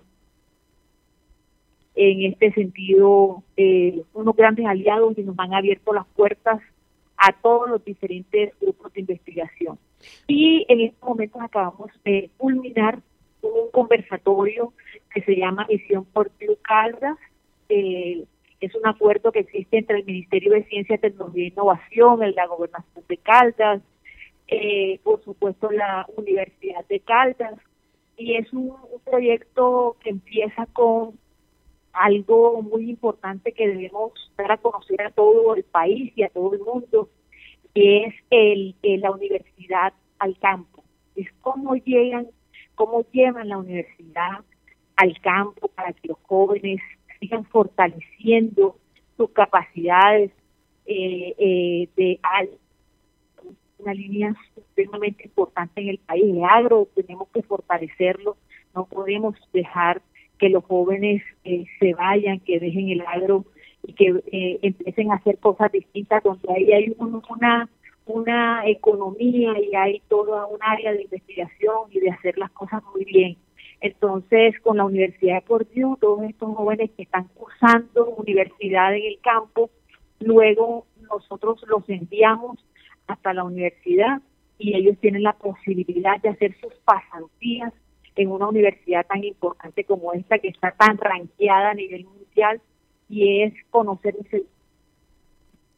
en este sentido, eh, unos grandes aliados y nos han abierto las puertas a todos los diferentes grupos de investigación. Y en estos momentos acabamos de culminar un conversatorio que se llama Misión Portillo Caldas. Eh, es un acuerdo que existe entre el Ministerio de Ciencia, Tecnología e Innovación, el de la Gobernación de Caldas, Eh, por supuesto la Universidad de Caldas, y es un, un proyecto que empieza con algo muy importante que debemos dar a conocer a todo el país y a todo el mundo, que es el, el la universidad al campo. Es cómo llegan, cómo llevan la universidad al campo para que los jóvenes sigan fortaleciendo sus capacidades eh, eh, de alto, una línea supremamente importante en el país. El agro tenemos que fortalecerlo, no podemos dejar que los jóvenes eh, se vayan, que dejen el agro y que eh, empiecen a hacer cosas distintas, donde ahí hay un, una una economía y hay toda un área de investigación y de hacer las cosas muy bien. Entonces, con la Universidad de Purdue, todos estos jóvenes que están cursando universidad en el campo, luego nosotros los enviamos hasta la universidad y ellos tienen la posibilidad de hacer sus pasantías en una universidad tan importante como esta, que está tan ranqueada a nivel mundial, y es conocer ese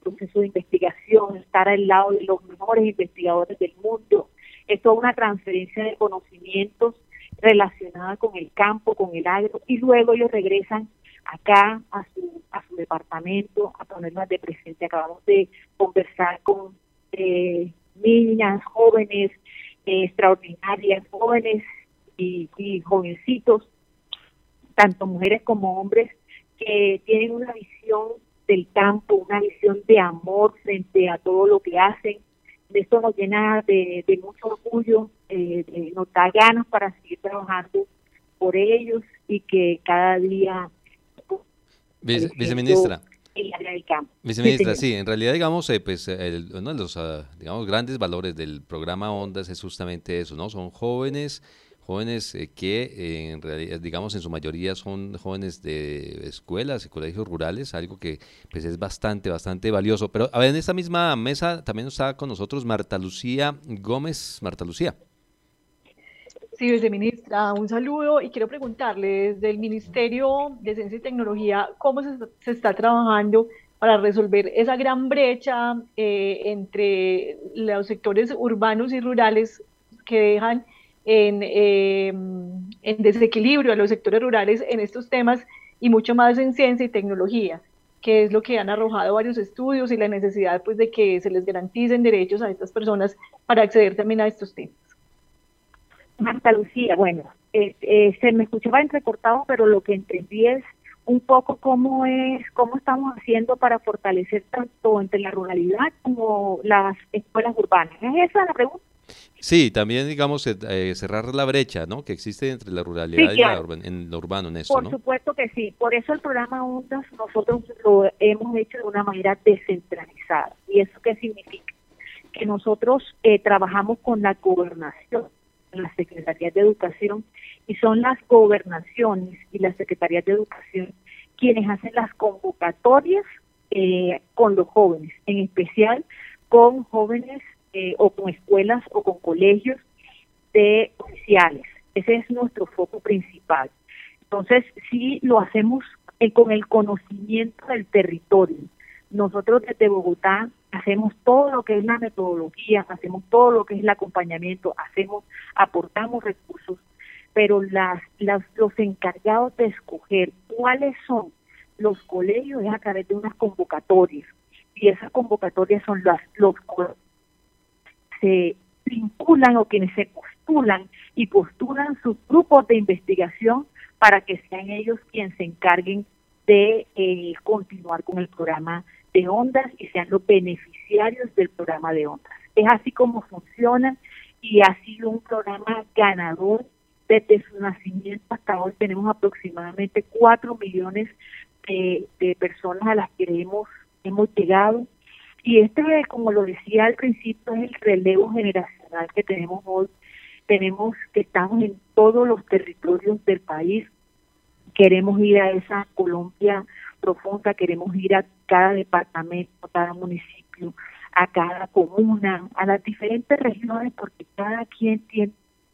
proceso de investigación, estar al lado de los mejores investigadores del mundo. Es toda una transferencia de conocimientos relacionada con el campo, con el agro, y luego ellos regresan acá a su a su departamento a ponerlas de presente. Acabamos de conversar con eh, niñas, jóvenes, eh, extraordinarias, jóvenes y, y jovencitos, tanto mujeres como hombres, que tienen una visión del campo, una visión de amor frente a todo lo que hacen. Esto nos llena de, de mucho orgullo, eh, de, nos da ganas para seguir trabajando por ellos y que cada día... Vice, viceministra. El área del campo. Viceministra, sí, sí, en realidad, digamos, eh, pues el, uno de los uh, digamos, grandes valores del programa Ondas es justamente eso, ¿no? Son jóvenes... Jóvenes eh, que eh, en realidad, digamos, en su mayoría son jóvenes de escuelas y colegios rurales, algo que pues es bastante, bastante valioso. Pero a ver, en esta misma mesa también está con nosotros Marta Lucía Gómez. Marta Lucía. Sí, viceministra, un saludo y quiero preguntarle desde el Ministerio de Ciencia y Tecnología cómo se, se está trabajando para resolver esa gran brecha eh, entre los sectores urbanos y rurales que dejan En, eh, en desequilibrio a los sectores rurales en estos temas y mucho más en ciencia y tecnología, que es lo que han arrojado varios estudios y la necesidad pues de que se les garanticen derechos a estas personas para acceder también a estos temas. Marta Lucía, bueno, eh, eh, se me escuchaba entrecortado, pero lo que entendí es un poco cómo es, cómo estamos haciendo para fortalecer tanto entre la ruralidad como las escuelas urbanas. ¿Es esa la pregunta? Sí, también, digamos, eh, cerrar la brecha, ¿no?, que existe entre la ruralidad sí, claro. y la urban, en lo urbano en esto, Por ¿no? supuesto que sí. Por eso el programa Ondas nosotros lo hemos hecho de una manera descentralizada. ¿Y eso qué significa? Que nosotros eh, trabajamos con la gobernación, las secretarías de educación, y son las gobernaciones y las secretarías de educación quienes hacen las convocatorias eh, con los jóvenes, en especial con jóvenes Eh, o con escuelas o con colegios de oficiales. Ese es nuestro foco principal. Entonces, sí lo hacemos eh, con el conocimiento del territorio. Nosotros desde Bogotá hacemos todo lo que es la metodología, hacemos todo lo que es el acompañamiento, hacemos, aportamos recursos, pero las, las los encargados de escoger cuáles son los colegios es a través de unas convocatorias. Y esas convocatorias son las los se vinculan o quienes se postulan y postulan sus grupos de investigación para que sean ellos quienes se encarguen de eh, continuar con el programa de Ondas y sean los beneficiarios del programa de Ondas. Es así como funciona y ha sido un programa ganador desde su nacimiento hasta hoy. Tenemos aproximadamente cuatro millones de, de personas a las que hemos, hemos llegado. Y este, como lo decía al principio, es el relevo generacional que tenemos hoy. Tenemos que estamos en todos los territorios del país. Queremos ir a esa Colombia profunda, queremos ir a cada departamento, a cada municipio, a cada comuna, a las diferentes regiones, porque cada quien tiene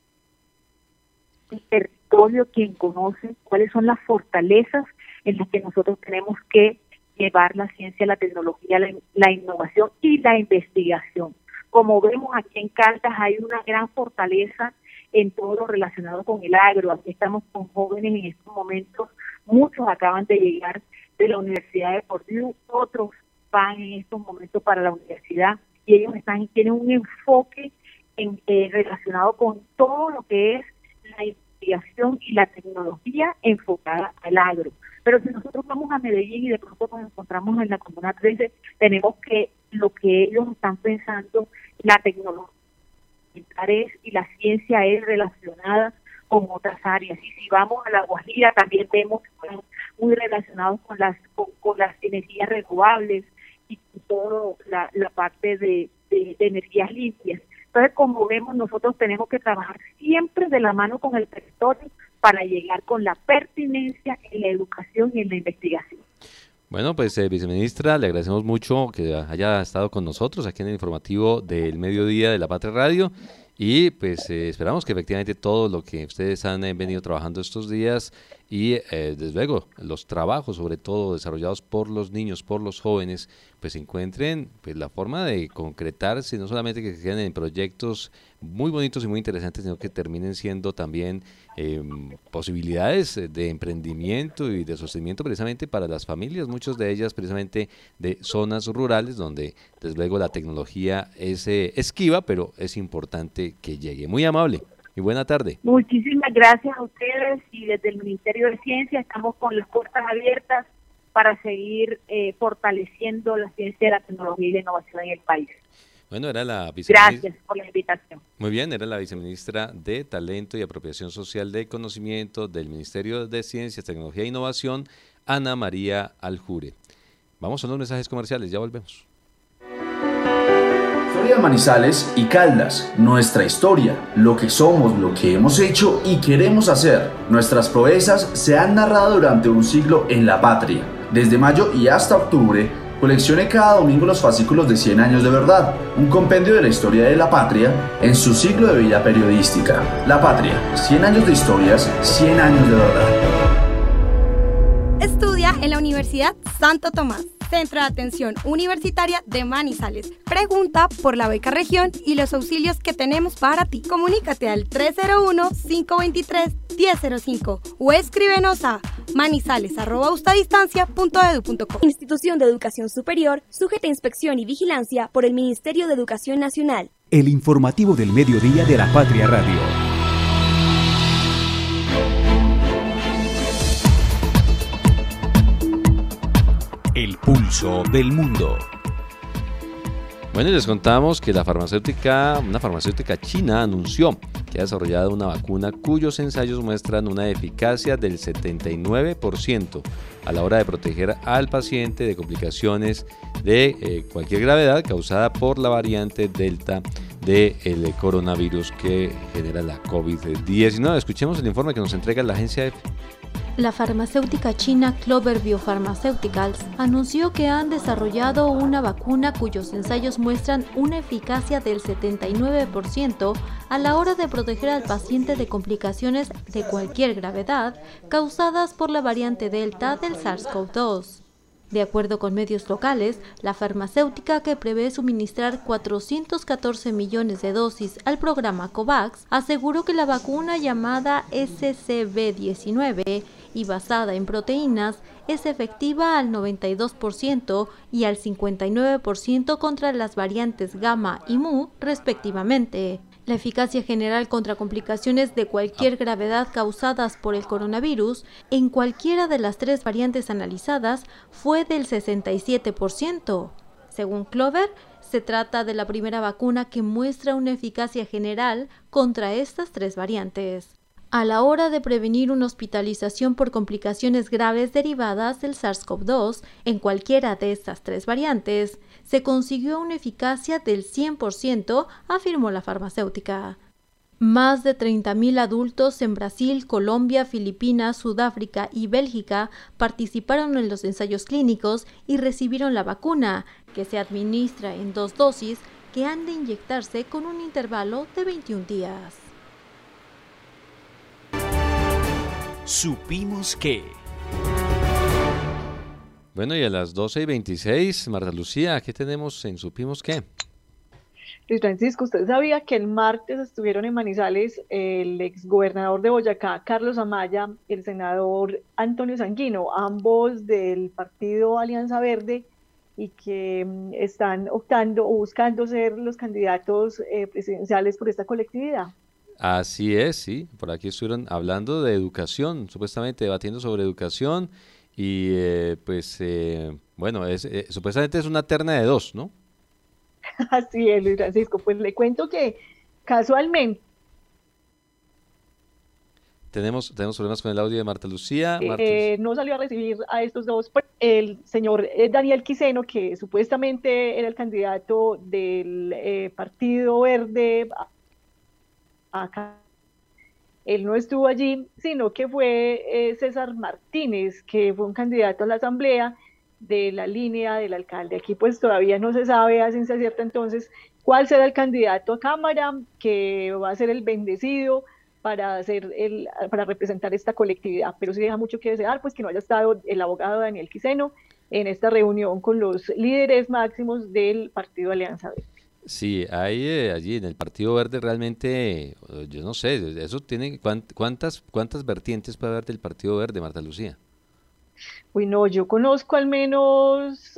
el territorio, quien conoce cuáles son las fortalezas en las que nosotros tenemos que llevar la ciencia, la tecnología, la, la innovación y la investigación. Como vemos aquí en Caldas hay una gran fortaleza en todo lo relacionado con el agro. Aquí estamos con jóvenes en estos momentos, muchos acaban de llegar de la Universidad de Purdue, otros van en estos momentos para la universidad y ellos están tienen un enfoque en, eh, relacionado con todo lo que es la investigación y la tecnología enfocada al agro. Pero si nosotros vamos a Medellín y de pronto nos encontramos en la Comuna trece, tenemos que lo que ellos están pensando, la tecnología es, y la ciencia es relacionada con otras áreas. Y si vamos a La Guajira también vemos muy relacionados con las con, con las energías renovables y todo la, la parte de, de, de energías limpias. Entonces, como vemos, nosotros tenemos que trabajar siempre de la mano con el territorio para llegar con la pertinencia en la educación y en la investigación. Bueno, pues eh, viceministra, le agradecemos mucho que haya estado con nosotros aquí en el informativo del mediodía de La Patria Radio y pues eh, esperamos que efectivamente todo lo que ustedes han eh, venido trabajando estos días y eh, desde luego los trabajos, sobre todo desarrollados por los niños, por los jóvenes, pues encuentren pues la forma de concretarse, no solamente que queden en proyectos muy bonitos y muy interesantes, sino que terminen siendo también eh, posibilidades de emprendimiento y de sostenimiento precisamente para las familias, muchas de ellas precisamente de zonas rurales donde desde luego la tecnología es eh, esquiva, pero es importante que llegue. Muy amable y buena tarde. Muchísimas gracias a ustedes, y desde el Ministerio de Ciencia estamos con las puertas abiertas para seguir eh, fortaleciendo la ciencia, la tecnología y la innovación en el país. Bueno, era la viceministra. Gracias por la invitación. Muy bien, era la viceministra de Talento y Apropiación Social de Conocimiento del Ministerio de Ciencias, Tecnología e Innovación, Ana María Aljure. Vamos a los mensajes comerciales, ya volvemos. Florida, Manizales y Caldas, nuestra historia, lo que somos, lo que hemos hecho y queremos hacer. Nuestras proezas se han narrado durante un siglo en la patria. Desde mayo y hasta octubre, coleccione cada domingo los fascículos de cien años de verdad, un compendio de la historia de la patria en su siglo de vida periodística. La Patria, cien años de historias, cien años de verdad. Estudia en la Universidad Santo Tomás, Centro de Atención Universitaria de Manizales. Pregunta por la beca región y los auxilios que tenemos para ti. Comunícate al tres cero uno, cinco dos tres, uno cero cero cinco o escríbenos a manizales arroba ustadistancia punto edu punto co. Institución de Educación Superior, sujeta a inspección y vigilancia por el Ministerio de Educación Nacional. El informativo del mediodía de la Patria Radio. El pulso del mundo. Bueno, y les contamos que la farmacéutica, una farmacéutica china anunció que ha desarrollado una vacuna cuyos ensayos muestran una eficacia del setenta y nueve por ciento a la hora de proteger al paciente de complicaciones de eh, cualquier gravedad causada por la variante Delta del coronavirus que genera la COVID diecinueve. Escuchemos el informe que nos entrega la agencia EFE. La farmacéutica china Clover Biopharmaceuticals anunció que han desarrollado una vacuna cuyos ensayos muestran una eficacia del setenta y nueve por ciento a la hora de proteger al paciente de complicaciones de cualquier gravedad causadas por la variante Delta del SARS-CoV dos. De acuerdo con medios locales, la farmacéutica, que prevé suministrar cuatrocientos catorce millones de dosis al programa COVAX, aseguró que la vacuna llamada S C V diecinueve y basada en proteínas es efectiva al noventa y dos por ciento y al cincuenta y nueve por ciento contra las variantes Gamma y Mu, respectivamente. La eficacia general contra complicaciones de cualquier gravedad causadas por el coronavirus en cualquiera de las tres variantes analizadas fue del sesenta y siete por ciento. Según Clover, se trata de la primera vacuna que muestra una eficacia general contra estas tres variantes. A la hora de prevenir una hospitalización por complicaciones graves derivadas del SARS-CoV dos en cualquiera de estas tres variantes, se consiguió una eficacia del cien por ciento, afirmó la farmacéutica. Más de treinta mil adultos en Brasil, Colombia, Filipinas, Sudáfrica y Bélgica participaron en los ensayos clínicos y recibieron la vacuna, que se administra en dos dosis que han de inyectarse con un intervalo de veintiún días. Supimos que... Bueno, y a las doce y veintiséis, Marta Lucía, ¿qué tenemos en Supimos qué? Luis Francisco, ¿usted sabía que el martes estuvieron en Manizales el exgobernador de Boyacá, Carlos Amaya, y el senador Antonio Sanguino, ambos del partido Alianza Verde, y que están optando o buscando ser los candidatos eh, presidenciales por esta colectividad? Así es, sí. Por aquí estuvieron hablando de educación, supuestamente debatiendo sobre educación y eh, pues, eh, bueno, es, eh, supuestamente es una terna de dos, ¿no? Así es, Luis Francisco. Pues le cuento que casualmente... Tenemos, tenemos problemas con el audio de Marta Lucía. Marta eh, no salió a recibir a estos dos. El señor eh, Daniel Quiseno, que supuestamente era el candidato del eh, Partido Verde... acá. Él no estuvo allí, sino que fue eh, César Martínez, que fue un candidato a la asamblea de la línea del alcalde. Aquí pues todavía no se sabe a ciencia cierta entonces cuál será el candidato a Cámara, que va a ser el bendecido para hacer el, para representar esta colectividad, pero sí deja mucho que desear, pues que no haya estado el abogado Daniel Quiseno en esta reunión con los líderes máximos del Partido Alianza Verde. Sí, hay eh, allí en el Partido Verde realmente, eh, yo no sé, eso tiene, ¿cuántas, cuántas vertientes puede haber del Partido Verde, Marta Lucía? Uy, no, yo conozco al menos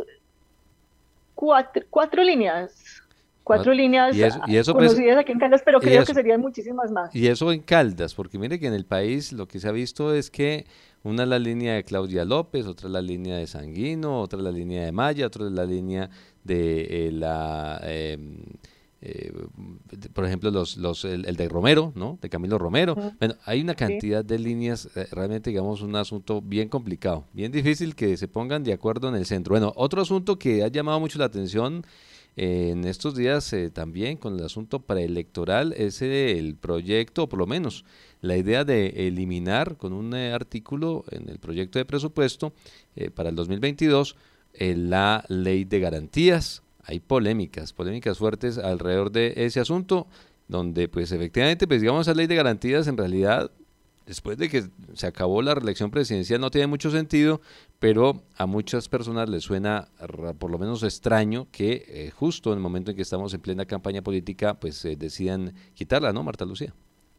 cuatro, cuatro líneas. Cuatro líneas y eso, y eso conocidas pues, aquí en Caldas, pero creo eso, que serían muchísimas más. Y eso en Caldas, porque mire que en el país lo que se ha visto es que una es la línea de Claudia López, otra es la línea de Sanguino, otra es la línea de Maya, otra es la línea de eh, la, eh, eh, de, por ejemplo, los, los el, el de Romero, ¿no? De Camilo Romero. Uh-huh. Bueno, hay una cantidad sí. de líneas, eh, realmente digamos un asunto bien complicado, bien difícil que se pongan de acuerdo en el centro. Bueno, otro asunto que ha llamado mucho la atención Eh, en estos días eh, también con el asunto preelectoral es eh, el proyecto, o por lo menos la idea de eliminar con un eh, artículo en el proyecto de presupuesto eh, para el dos mil veintidós eh, la ley de garantías. Hay polémicas, polémicas fuertes alrededor de ese asunto, donde pues efectivamente, pues digamos, esa ley de garantías en realidad, después de que se acabó la reelección presidencial, no tiene mucho sentido, pero a muchas personas les suena por lo menos extraño que eh, justo en el momento en que estamos en plena campaña política, pues eh, decidan quitarla, ¿no, Marta Lucía?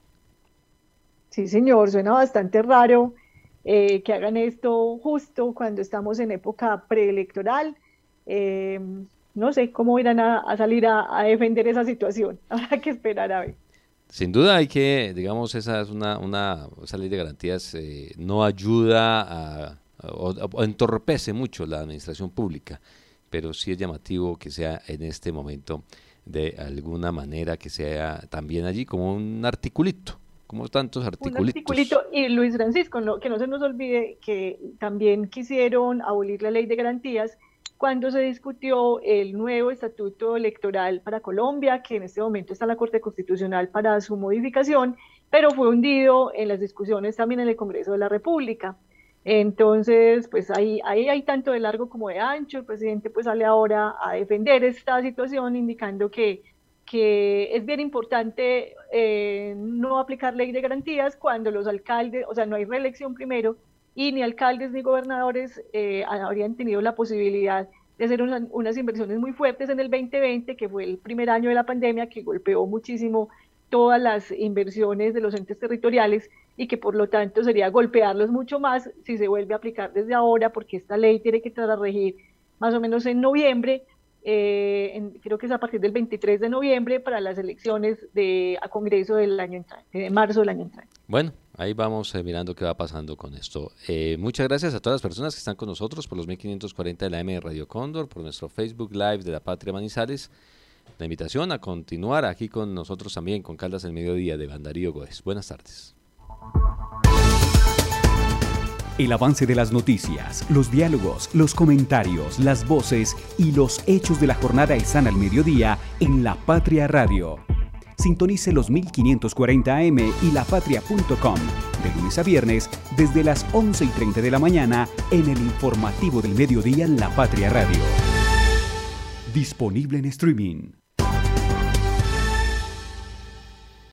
Sí, señor, suena bastante raro eh, que hagan esto justo cuando estamos en época preelectoral. Eh, no sé cómo irán a, a salir a, a defender esa situación, habrá que esperar a ver. Sin duda hay que, digamos, esa es una, una esa ley de garantías eh, no ayuda a, a, o, o entorpece mucho la administración pública, pero sí es llamativo que sea en este momento de alguna manera que sea también allí como un articulito, como tantos articulitos. Un articulito, y Luis Francisco, no, que no se nos olvide que también quisieron abolir la ley de garantías cuando se discutió el nuevo estatuto electoral para Colombia, que en este momento está en la Corte Constitucional para su modificación, pero fue hundido en las discusiones también en el Congreso de la República. Entonces, pues ahí, ahí hay tanto de largo como de ancho. El presidente pues sale ahora a defender esta situación, indicando que, que es bien importante eh, no aplicar ley de garantías cuando los alcaldes, o sea, no hay reelección primero, y ni alcaldes ni gobernadores eh, habrían tenido la posibilidad de hacer una, unas inversiones muy fuertes en el veinte veinte, que fue el primer año de la pandemia, que golpeó muchísimo todas las inversiones de los entes territoriales, y que por lo tanto sería golpearlos mucho más si se vuelve a aplicar desde ahora, porque esta ley tiene que entrar a regir más o menos en noviembre, eh, en, creo que es a partir del veintitrés de noviembre para las elecciones de, a Congreso del año entrante, de marzo del año entrante. Bueno, ahí vamos eh, mirando qué va pasando con esto. Eh, muchas gracias a todas las personas que están con nosotros por los mil quinientos cuarenta de la M de Radio Cóndor, por nuestro Facebook Live de La Patria Manizales. La invitación a continuar aquí con nosotros también con Caldas el Mediodía de Darío Góez. Buenas tardes. El avance de las noticias, los diálogos, los comentarios, las voces y los hechos de la jornada están al mediodía en La Patria Radio. Sintonice los mil quinientos cuarenta A M y lapatria punto com de lunes a viernes desde las once y treinta de la mañana en el informativo del mediodía en La Patria Radio. Disponible en streaming.